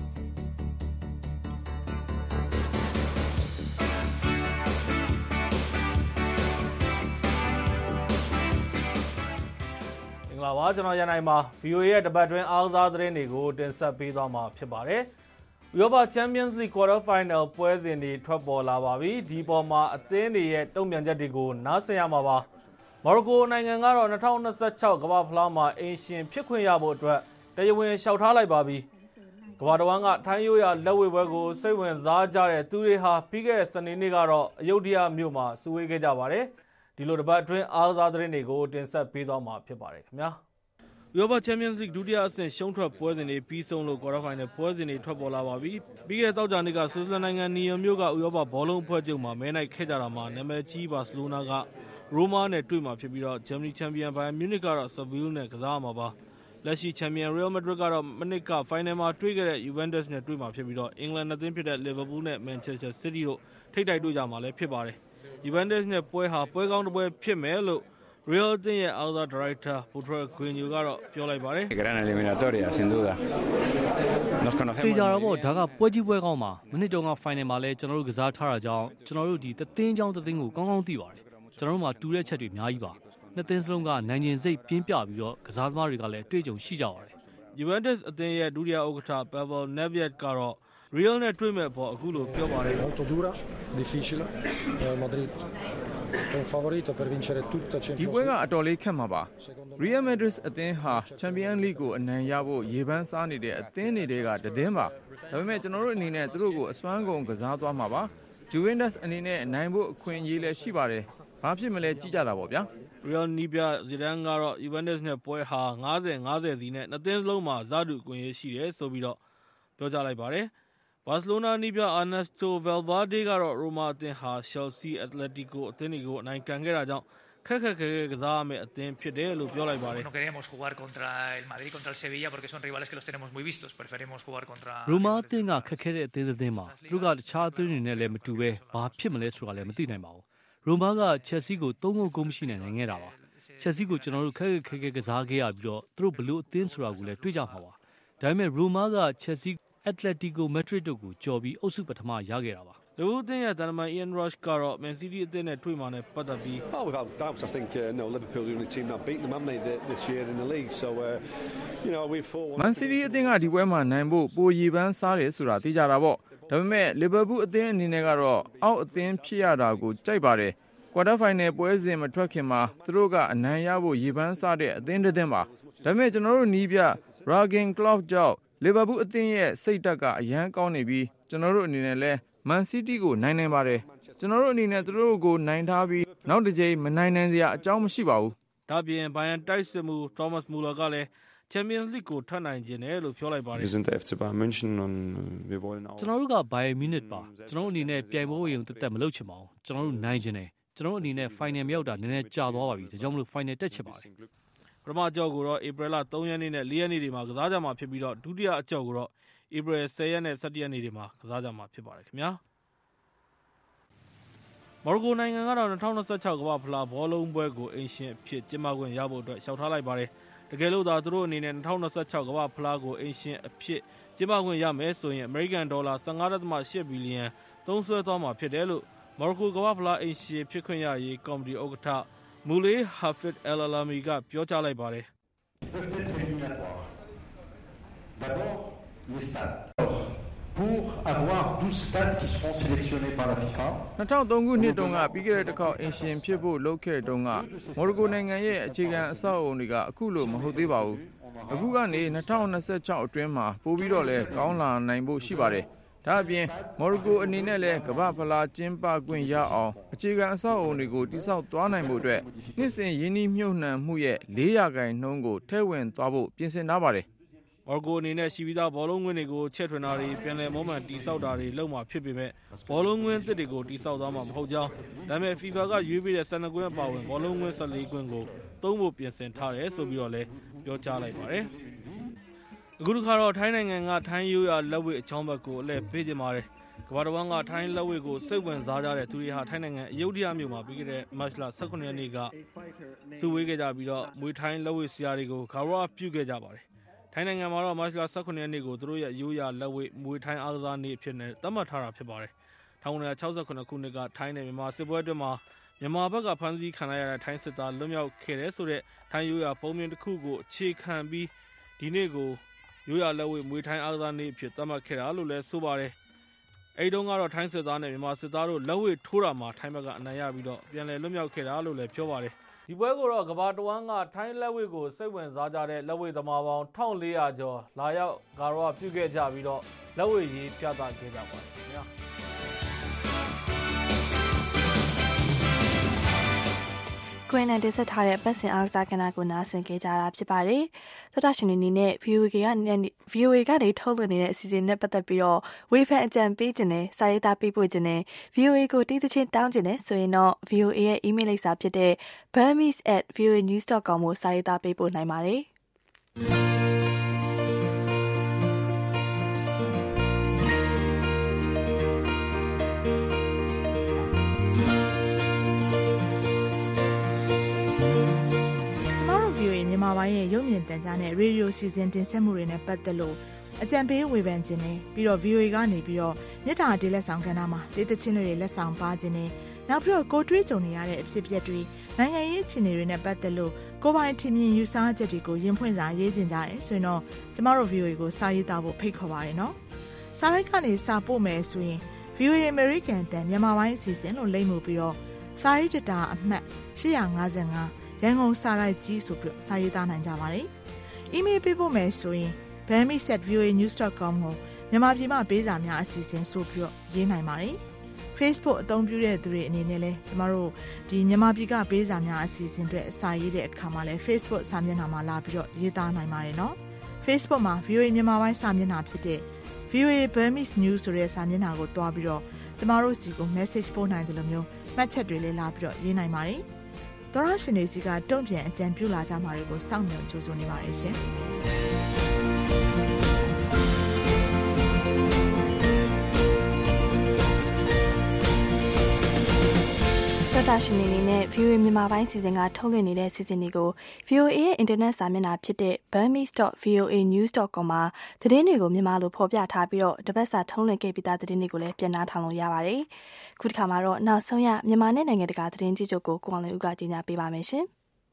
မင်္ဂလာပါကျွန်တော်ရန်နိုင်ပါ ဗီအိုအေ ရဲ့တပတ်တွင်းအားကစားသတင်းတွေကိုတင်ဆက်ပေးသွားမှာဖြစ်ပါတယ်။ဥရောပ Champions League Quarter Final ပွဲစဉ်တွေထွက်ပေါ်လာပါပြီ။ဒီပေါ်မှာအသင်းတွေရဲ့တုံ့ပြန်ချက်တွေကိုနားဆင်ရမှာပါ။မော်ရိုကိုနိုင်ငံကတော့၂၀၂၆ကမ္ဘာ့ဖလားမှာအင်ရှင်ဖြစ်ခွင့်ရဖို့အတွက်တရားဝင်လျှောက်ထားလိုက်ပါပြီ။ကမ္ဘာတစ်ဝန်းကထိုင်းရိုးရာလက်ဝှေ့ပွဲကိုစိတ်ဝင်စားကြတဲ့သူတွေဟာပြီးခဲ့တဲ့စနေနေ့ကတော့အယုဒ္ဓယမြို့မှာစုဝေးခဲ့ကြပါတယ်။ဒီလိုတပတ်အတွင်းအားကစားသတင်းတွေကိုတင်ဆက်ပေးသွားမှာဖြစ်ပါတယ်ခင်ဗျာ။ဥရောပ Champions League ဒုတိယအဆင့်ရှုံးထွက်ပွဲစဉ်တွေပြီးဆုံးလို့ Quarter Final ပွဲစဉ်တွေထွက်ပေါ်လာပါပြီ။ပြီးခဲ့တဲ့သောကြာနေ့ကဆွစ်ဇာလန်နိုင်ငံနီယမ်မြို့ကဥရောပဘောလုံးအဖွဲ့ချုပ်မှာမဲနိုင်ခဲ့ကြတာမှာနာမည်ကြီးဘာစီလိုနာကရိုမာနဲ့တွေ့မှာဖြစ်ပြီးတော့ဂျာမနီချန်ပီယံဘိုင်ယန်မြူးနစ်ကတော့ဆဗီးလ်နဲ့ကစားမှာပါ။လက်ရှိချန်ပီယံရီယယ်မက်ဒရစ်ကတော့မနစ်ကဖိုင်နယ်မှာတွေ့ခဲ့တဲ့ယူဗန်တက်စ်နဲ့တွေ့မှာဖြစ်ပြီးတော့အင်္ဂလန်နှစ်သင်းဖြစ်တဲ့လီဗာပူးနဲ့မန်ချက်စတာစီးတီးတို့ထိပ်တိုက်တွေ့ကြမှာလည်းဖြစ်ပါတယ်။ယူဗန်တက်စ်နဲ့ပွဲဟာပွဲကောင်းတစ်ပွဲဖြစ်မယ်လို့Real အသင်းရဲ့အောက်သားဒါရိုက်တာပိုထရဂွင်ညိုကတော့ပြောလိုက်ပါတယ်။ Gran eliminatoria sin duda. Nos conocemos. တေချာတော့ပေါ့ဒါကပွဲကြီးပွဲကောင်းပါမနစ်တုန်းက final မှာလည်းကျွန်တော်တို့ကစားထားတာကြောင့်ကျွန်တော်တို့ဒီသင်းချောင်းသင်းကိုကောင်းကောင်းသိပါတယ်ကျွန်တော်တို့မှာတူတဲ့ချက်တွေအများကြီးပါနှစ်သင်းစလုံးကနိုင်ကျင်စိတ်ပြင်းပြပြီးတော့ကစားသမားတွေကလည်းအတွေ့အကြုံရှိကြပါတယ် Juventus အသင်းရဲ့ဒုတိယဥက္ကဋ္ဌ Pavel Nedved ကတော့ Real နဲ့တွေ့မဲ့ပေါ်အခုလိုပြောပါတယ် Molto dura, difficile. Madrid un favorito per vincere tutta Champions League. ဒီပွဲကအတော်လေးခက်မှာပါ Real Madrid အသင်းဟာ Champions League ကိုအနိုင်ရဖို့ရေပန်းစားနေတဲ့အသင်းတွေကတသင်းပါဒါပေမဲ့ကျွန်တော်တို့အနေနဲ့သူတို့ကိုအစွမ်းကုန်ကစားသွားမှာပါ Juventus အနေနဲ့နိုင်ဖို့အခွင့်အရေးလည်းရှိပါတယ်ဘာဖြစ်မလဲကြည့်ကြတာပေါ့ဗျာ Real နီးပြဇီဒန်ကတော့ Juventus နဲ့ပွဲဟာ၅၀၅၀စီနဲ့နှစ်သင်းစလုံးမှာဇာတုအခွင့်အရေးရှိတယ်ဆိုပြီးတော့ပြောကြားလိုက်ပါတယ်ဘာစီလိုနာနီးပြအာနက်စတိုဗယ်ဗာဒေကတော့ရိုမာအသင်းဟာရှယ်လ်ဆီအက်တလက်တီကိုအသင်းတွေကိုအနိုင်ကန်ခဲ့တာကြောင့်ခက်ခက်ခဲခဲကစားရမယ့်အသင်းဖြစ်တယ်လို့ပြောလိုက်ပါတယ် No queremos jugar contra el Madrid contra el Sevilla porque son rivales que los tenemos muy vistos preferimos jugar contra ရိုမာအသင်းကခက်ခဲတဲ့အသင်းသင်းမှာသူတို့ကတခြားအသင်းတွေနဲ့လည်းမတူပဲဘာဖြစ်မလဲဆိုတာလည်းမသိနိုင်ပါဘူးရိုမာကချက်စီကိုသုံးဂိုးကိုမရှိနိုင်နိုင်ခဲ့တာပါချက်စီကိုကျွန်တော်တို့ခက်ခက်ခဲခဲကစားခဲ့ရပြီးတော့သူတို့ဘလို့အသင်းဆိုတာကိုလည်းတွေးကြမှာပါဒါပေမဲ့ရိုမာကချက်စီAtletico Madrid တို့ကိုကြော်ပြီးအုပ်စုပထမရခဲ့တာပါလူဦးအသင်းရဲ့တန်တမန် Ian Rush ကတော့ Man City အသင်းနဲ့တွေ့မှာနဲ့ပတ်သက်ပြီး Oh without doubt I think uh, no Liverpool the only team that beat them haven't they this year in the league so uh, you know we for Man City အသင်းကဒီပွဲမှာနိုင်ဖို့ပိုရည်ပန်းစားတယ်ဆိုတာသိကြတာပေါ့ဒါပေမဲ့ Liverpool အသင်းအနေနဲ့ကတော့အောက်အသင်းဖြစ်ရတာကိုကြိုက်ပါတယ် Quarter Final ပွဲစဉ်မထွက်ခင်မှာသူတို့ကအနိုင်ရဖို့ရည်ပန်းစားတဲ့အသင်းတစ်သင်းပါဒါပေမဲ့ကျွန်တော်တို့နီးပြ Jurgen Klopp ကြောင့်လီဗာပူးအသင်းရဲ့စိတ်ဓာတ်ကအရန်ကောင်းနေပြီးကျွန်တော်တို့အနေနဲ့လဲမန်စီးတီးကိုနိုင်နိုင်ပါတယ်ကျွန်တော်တို့အနေနဲ့သူတို့ကိုနိုင်ထားပြီးနောက်တစ်ကြိမ်မနိုင်နိုင်စရာအကြောင်းမရှိပါဘူးဒါပြင်ဘိုင်ယန်တိုက်စစ်မှု Thomas Muller ကလည်း Champions League ကိုထပ်နိုင်ခြင်းတယ်လို့ပြောလိုက်ပါတယ် Wir sind der エフ ซี Bayern München und wir wollen auch ကျွန်တော်တို့က Bayern Munich ပါကျွန်တော်အနေနဲ့ပြိုင်ပွဲဝင်တက်တက်မလုပ်ချင်ပါဘူးကျွန်တော်တို့နိုင်ခြင်းတယ်ကျွန်တော်အနေနဲ့ final မြောက်တာနည်းနည်းကြာသွားပါပြီဒါကြောင့်မလို့ final တက်ချင်ပါတယ်ပထမအကြောက်ကိုတော့ဧပြီလ၃ရက်နေ့နဲ့၄ရက်နေ့တွေမှာကစားကြမှာဖြစ်ပြီးတော့ဒုတိယအကြောက်ကိုတော့ဧပြီ၁၀ရက်နဲ့၁၁ရက်နေ့တွေမှာကစားကြမှာဖြစ်ပါတယ်ခင်ဗျာမော်ရိုကိုနိုင်ငံကတော့၂၀၂၆ကမ္ဘာ့ဖလားဘောလုံးပွဲကိုအင်ရှင်အဖြစ်ကျင်းပခွင့်ရဖို့အတွက်လျှောက်ထားလိုက်ပါတယ်တကယ်လို့သာသူတို့အနေနဲ့၂၀၂၆ကမ္ဘာ့ဖလားကိုအင်ရှင်အဖြစ်ကျင်းပခွင့်ရမယ်ဆိုရင်အမေရိကန်ဒေါ်လာ၁၅.၈ဘီလီယံသုံးစွဲသွားမှာဖြစ်တယ်လို့မော်ရိုကိုကမ္ဘာ့ဖလားအင်ရှင်ဖြစ်ခွင့်ရရေးကော်မတီဥက္ကဋ္ဌမူလေဟာဖစ်အယ်လလာမီကပြောကြားလိုက်ပါတယ် D'abord les stades pour avoir douze stades qui seront sélectionnés par la FIFA ၂၀၀၃ခုနှစ်တုန်းကပြီးခဲ့တဲ့တစ်ခေါက်အင်ရှင်ဖြစ်ဖို့လုပ်ခဲ့တုန်းကမော်ရိုကိုနိုင်ငံရဲ့အခြေခံအဆောက်အအုံတွေကအခုလိုမဟုတ်သေးပါဘူးအခုကနေ၂၀၂၆အတွင်းမှာပို့ပြီးတော့လဲကောင်းလာနိုင်ဖို့ရှိပါတယ်ဒါအပြင်မော်ရိုကိုအနေနဲ့လည်းကမ္ဘာ့ဖလားကျင်းပခွင့်ရအောင်အခြေခံအဆောက်အအုံတွေကိုတိစောက်သွားနိုင်ဖို့အတွက်နှစ်စဉ်ယင်းနှိမ့်မြုပ်နှံမှုရဲ့၄ရာခိုင်နှုန်းကိုထည့်ဝင်သွားဖို့ပြင်ဆင်ထားပါတယ်မော်ရိုကိုအနေနဲ့ရှိပြီးသားဘောလုံးကွင်းတွေကိုချဲ့ထွင်တာတွေပြန်လည်မွမ်းမံတိစောက်တာတွေလုပ်မှာဖြစ်ပေမဲ့ဘောလုံးကွင်းသစ်တွေကိုတိစောက်သွားမှာမဟုတ်ကြောင်းဒါပေမဲ့ FIFA ကရွေးပေးတဲ့၁၂ကွင်းအပါအဝင်ဘောလုံးကွင်း၁၄ကွင်းကိုသုံးဖို့ပြင်ဆင်ထားတယ်ဆိုပြီးတော့လည်းပြောကြားလိုက်ပါတယ်အခုတစ်ခါတော့ထိုင်းနိုင်ငံကထိုင်းရိုးရာလက်ဝှေ့အချောင်းဘက်ကိုအလဲပေးကြပါတယ်ကမ္ဘာတစ်ဝန်းကထိုင်းလက်ဝဲကိုစိတ်ဝင်စားကြတဲ့သူတွေဟာထိုင်းနိုင်ငံအယုဒ္ဓယမြို့မှာပြီးခဲ့တဲ့မတ်လ၁၇ရက်နေ့ကစုဝေးခဲ့ကြပြီးတော့မွေထိုင်းလက်ဝဲဆရာတွေကိုဂါရဝပြုခဲ့ကြပါတယ်။ထိုင်းနိုင်ငံမှာတော့မတ်လ၁၇ရက်နေ့ကိုသူတို့ရဲ့ရိုးရာလက်ဝဲမွေထိုင်းအားကစားနေ့အဖြစ်နဲ့သတ်မှတ်ထားတာဖြစ်ပါတယ်။၁၉၆၇ခုနှစ်ကထိုင်းနဲ့မြန်မာစစ်ပွဲအတွင်းမှာမြန်မာဘက်ကဖမ်းဆီးခံရတဲ့ထိုင်းစစ်သားလွတ်မြောက်ခဲ့တဲ့ဆိုတဲ့ထိုင်းရိုးရာပုံပြင်တစ်ခုကိုအခြေခံပြီးဒီနေ့ကိုရိုးရာလက်ဝဲမွေထိုင်းအားကစားနေ့အဖြစ်သတ်မှတ်ခဲ့တာလို့လည်းဆိုပါတယ်။အဲဒီတုန်းကတော့ထိုင်းစစ်သားနဲ့မြန်မာစစ်သားတို့လက်ဝဲထိုးတာမှာထိုင်းဘက်ကအနိုင်ရပြီးတော့ပြန်လည်လွတ်မြောက်ခဲ့တာလို့လည်းပြောပါတယ်။ဒီပွဲကိုတော့ကမ္ဘာတဝန်းကထိုင်းလက်ဝဲကိုစိတ်ဝင်စားကြတဲ့လက်ဝဲသမားပေါင်း၁၄၀၀ကျော်လာရောက်ဂါရဝပြုခဲ့ကြပြီးတော့လက်ဝဲရေးပြသခဲ့ကြပါတယ်ခင်ဗျာ။ကွင်းနဲ့တင်ဆက်ထားတဲ့ပတ်စင်အားကစားကဏ္ဍကိုနားဆင်ကြကြတာဖြစ်ပါတယ်။သောတာရှင်တွေနဲ့ ဗီအိုအေ က ဗီအိုအေ ကနေထုတ်လွှင့်နေတဲ့အစီအစဉ်နဲ့ပတ်သက်ပြီးတော့ဝေဖန်အကြံပေးခြင်းနဲ့စာရေးသားပေးပို့ခြင်းနဲ့ ဗီအိုအေ ကိုတီးသချင်းတောင်းခြင်းနဲ့ဆိုရင်တော့ ဗီအိုအေ ရဲ့ email လိပ်စာဖြစ်တဲ့ burmese at voanews dot com ကိုစာရေးသားပေးပို့နိုင်ပါတယ်။မြန်မာပိုင်းရဲ့ရုပ်မြင်သံကြားနဲ့ရေဒီယိုစီစဉ်တင်ဆက်မှုတွေနဲ့ပတ်သက်လို့အကြံပေးဝေဖန်ခြင်းနဲ့ပြီးတော့ ဗီအိုအေ ကနေပြီးတော့မြစ်တာအတေးလက်ဆောင်ကဏ္ဍမှာဒေသချင်းတွေလက်ဆောင်ပါခြင်းနဲ့နောက်ပြီးတော့ကိုတွေးကြုံနေရတဲ့အဖြစ်အပျက်တွေနိုင်ငံရေးအခြေအနေတွေနဲ့ပတ်သက်လို့ကိုပိုင်ထင်မြင်ယူဆချက်တွေကိုရင်ဖွင့်စာရေးခြင်းကြတယ်ဆိုရင်တော့ကျမတို့ ဗီအိုအေ ကိုစာရေးသားဖို့ဖိတ်ခေါ်ပါတယ်နော်။စာရိုက်ကနေစာပို့မယ်ဆိုရင် ဗီအိုအေ American တန်မြန်မာပိုင်းအစီအစဉ်လို့လိမ့်မှုပြီးတော့စာရေးတတာအမှတ်၈၅၅ရန်ကုန်စာရိုက်ကြီးဆိုပြီးစာရေးသားနိုင်ကြပါတယ်။ email ပေးဖို့မယ်ဆိုရင် burmese at voanews dot com ကိုမြန်မာပြည်မှာပေးစာများအစီအစဉ်ဆိုပြီးတော့ရေးနိုင်ပါတယ်။ Facebook အသုံးပြုတဲ့သူတွေအနေနဲ့လည်းကျမတို့ဒီမြန်မာပြည်ကပေးစာများအစီအစဉ်တွေအစာရေးတဲ့အခါမှာလည်း Facebook စာမျက်နှာမှာလာပြီးတော့ရေးသားနိုင်ပါတယ်နော်။ Facebook မှာ ဗီအိုအေ မြန်မာပိုင်းစာမျက်နှာဖြစ်တဲ့ ဗီအိုအေ Burmese News ဆိုတဲ့စာမျက်နှာကိုတွားပြီးတော့ကျမတို့စီကို message ပို့နိုင်တယ်လို့မျိုးမှတ်ချက်တွေလည်းလာပြီးတော့ရေးနိုင်ပါတယ်။သောရရှင်တွေစီကတုံ့ပြန်အကြံပြုလာကြမှာတွေကိုစောင့်မျှော်ကြိုးစိုးနေပါရဲ့ရှင်သောတာရှင်တွေနဲ့ ဗီအိုအေ မြန်မာပိုင်းစီစဉ်ကထုတ်လွှင့်နေတဲ့စီစဉ်တွေကို ဗီအိုအေ ရဲ့အင်တာနက်စာမျက်နှာဖြစ်တဲ့ burmese dot voanews dot com မှာသတင်းတွေကိုမြန်မာလိုဖော်ပြထားပြီးတော့တပတ်စာထုတ်လွှင့်ခဲ့ပြီးသားသတင်းတွေကိုလည်းပြန်နှားထောင်လို့ရပါတယ်။ခုတစ်ခါမှာတော့နောက်ဆုံးရမြန်မာနဲ့နိုင်ငံတကာသတင်းကြီးချုပ်ကိုကိုအောင်လင်းဦးကကြီးညာပေးပါမယ်ရှင်။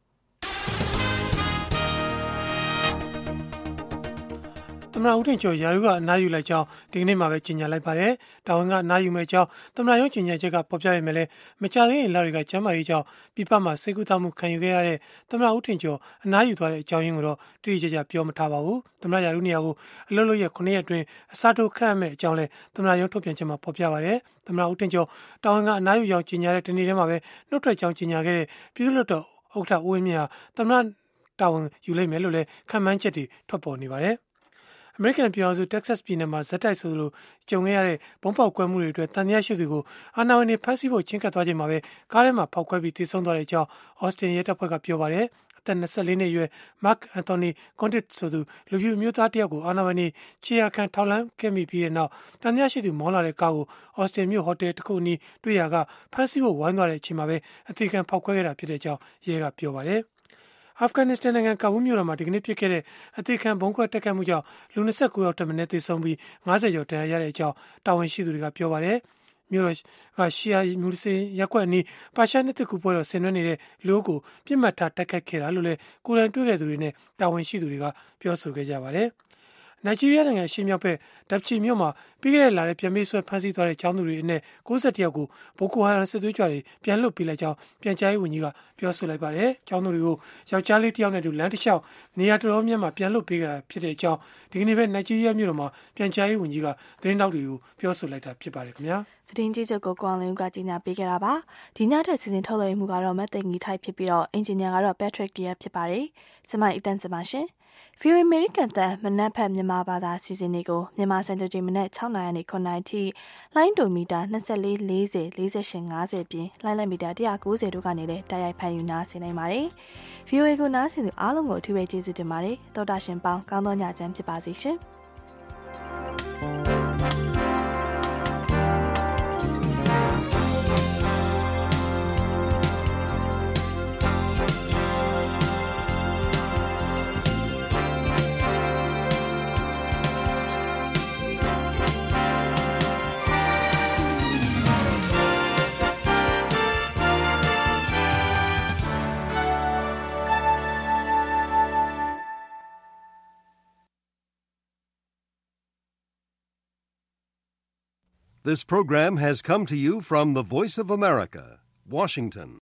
သမ္မတဦးထင်ကျော်ယာရုကအနားယူလိုက်ကြောင်းဒီကနေ့မှပဲကြေညာလိုက်ပါတယ်။တာဝန်ကအနားယူမဲ့ကြောင်းသမ္မတရုံးကြေညာချက်ကပေါ်ပြရမယ်လေမကြသေးရင်လတွေကကျမ်းမာရေးကြောင့်ပြပမှာစိတ်ကူးသမှုခံယူခဲ့ရတဲ့သမ္မတဦးထင်ကျော်အနားယူသွားတဲ့အကြောင်းရင်းကိုတော့တိတိကျကျပြောမထားပါဘူး။သမ္မတယာရုနေရာကိုအလုံးလုံးရဲ့ခုနှစ်ရက်အတွင်းအစားထိုးခန့်အပ်မဲ့အကြောင်းလဲသမ္မတရုံးထုတ်ပြန်ချက်မှာပေါ်ပြပါတယ်။သမ္မတဦးထင်ကျော်တာဝန်ကအနားယူကြောင်းကြေညာတဲ့တနေ့တည်းမှာပဲနှုတ်ထွက်ကြောင်းကြေညာခဲ့တဲ့ပြည်သူ့လွှတ်တော်ဥက္ကဋ္ဌဦးဝင်းမြင့်ဟာသမ္မတတာဝန်ယူလိုက်မယ်လို့လည်းခံမှန်းချက်တွေထွက်ပေါ်နေပါတယ်။အမေရိကန်ပြည်ထောင်စုတက္ကဆက်ပြည်နယ်မှာဇက်တိုက်ဆိုလိုကြုံခဲ့ရတဲ့ဘုံပေါက်ကွဲမှုတွေအတွက်တန်တရားရှိသူကိုအာဏာပိုင်တွေဖမ်းဆီးဖို့ချင်းကပ်သွားချိန်မှာပဲကားထဲမှာဖောက်ခွဲပြီးတိစုံသွားတဲ့အကြောင်းအော်စတင်ရဲတပ်ဖွဲ့ကပြောပါတယ်။အသက်၂၄နှစ်အရွယ် Mark Anthony Condit ဆိုသူလူပြူမျိုးသားတယောက်ကိုအာဏာပိုင်တွေခြေရာခံထောက်လှမ်းခဲ့မိပြီးတဲ့နောက်တန်တရားရှိသူမောင်းလာတဲ့ကားကိုအော်စတင်မြို့ဟိုတယ်တစ်ခုအနီးတွေ့ရကဖမ်းဆီးဖို့ဝိုင်းသွားတဲ့အချိန်မှာပဲအသေးခံဖောက်ခွဲခဲ့တာဖြစ်တဲ့အကြောင်းရဲကပြောပါတယ်။အာဖဂန်နစ္စတန်နိုင်ငံကာဘူးမြို့တော်မှာဒီကနေ့ဖြစ်ခဲ့တဲ့အသေးခံဘုံခွဲတက်ခတ်မှုကြောင့်လူ၂၉ယောက်တက်မင်းသေဆုံးပြီး၅၀ကျော်ဒဏ်ရာရတဲ့အကြောင်းတာဝန်ရှိသူတွေကပြောပါတယ်။မြို့တော်ကရှီယာမူလစင်ရက်ကွက်အနီးပါရှားနှစ်တကူပွဲတော်ဆင်နွှဲနေတဲ့လူကိုပြစ်မှတ်ထားတက်ခတ်ခဲ့တာလို့လည်းကိုယ်တိုင်တွေ့ခဲ့သူတွေနဲ့တာဝန်ရှိသူတွေကပြောဆိုခဲ့ကြပါတယ်။နိုင်ဂျီးရီးယားနိုင်ငံရှေ့မြောက်ဘက်ဒပ်ချီမြို့မှာပြီးခဲ့တဲ့လထဲပြန်ပြေးဆွဲဖမ်းဆီးသွားတဲ့ကျောင်းသူတွေအနက်၉၁ယောက်ကိုဘိုကိုဟာရမ်စစ်သွေးကြွတွေပြန်လွှတ်ပေးလိုက်ကြောင်းပြန်ကြားရေးဝန်ကြီးကပြောဆိုလိုက်ပါတယ်။ကျောင်းသူတွေကိုယောက်ျားလေးတစ်ယောက်နဲ့တူလမ်းတစ်လျှောက်နေရာတော်တော်များများပြန်လွှတ်ပေးကြတာဖြစ်တဲ့အကြောင်းဒီကနေ့ပဲနိုင်ဂျီးရီးယားမြို့တော်မှာပြန်ကြားရေးဝန်ကြီးကသတင်းတောက်တွေကိုပြောဆိုလိုက်တာဖြစ်ပါတယ်ခင်ဗျာ။သတင်းကြီးချုပ်ကိုကိုအောင်လင်းဦးကကြီးညာပေးခဲ့တာပါ။ဒီညထက်စီစဉ်ထုတ်လွှင့်မှုကတော့မတ်သိငီထိုက်ဖြစ်ပြီးတော့အင်ဂျင်နီယာကတော့ Patrick Deer ဖြစ်ပါတယ်။ကျွန်မအတန်စပါရှင်။ဗီအိုအေ American တန်မနက်ဖက်မြန်မာဘာသာစီစဉ်တွေကိုမြန်မာစံတော်ချိန်မနက်၆နာရီနဲ့၇နာရီထိလိုင်းဒိုမီတာ၂၄ ၄၀ ၄၈ ၅၀ပြင်လိုင်းလက်မီတာ၁၉၀တို့ကနေလည်းတိုက်ရိုက်ဖန်ယူနာဆင်နိုင်ပါတယ်။ ဗီအိုအေကိုနားဆင်သူအားလုံးကိုအထူးပဲကျေးဇူးတင်ပါတယ်။သောတာရှင်ပေါင်းကောင်းသောညချမ်းဖြစ်ပါစေရှင်။ This program has come to you from the Voice of America, Washington.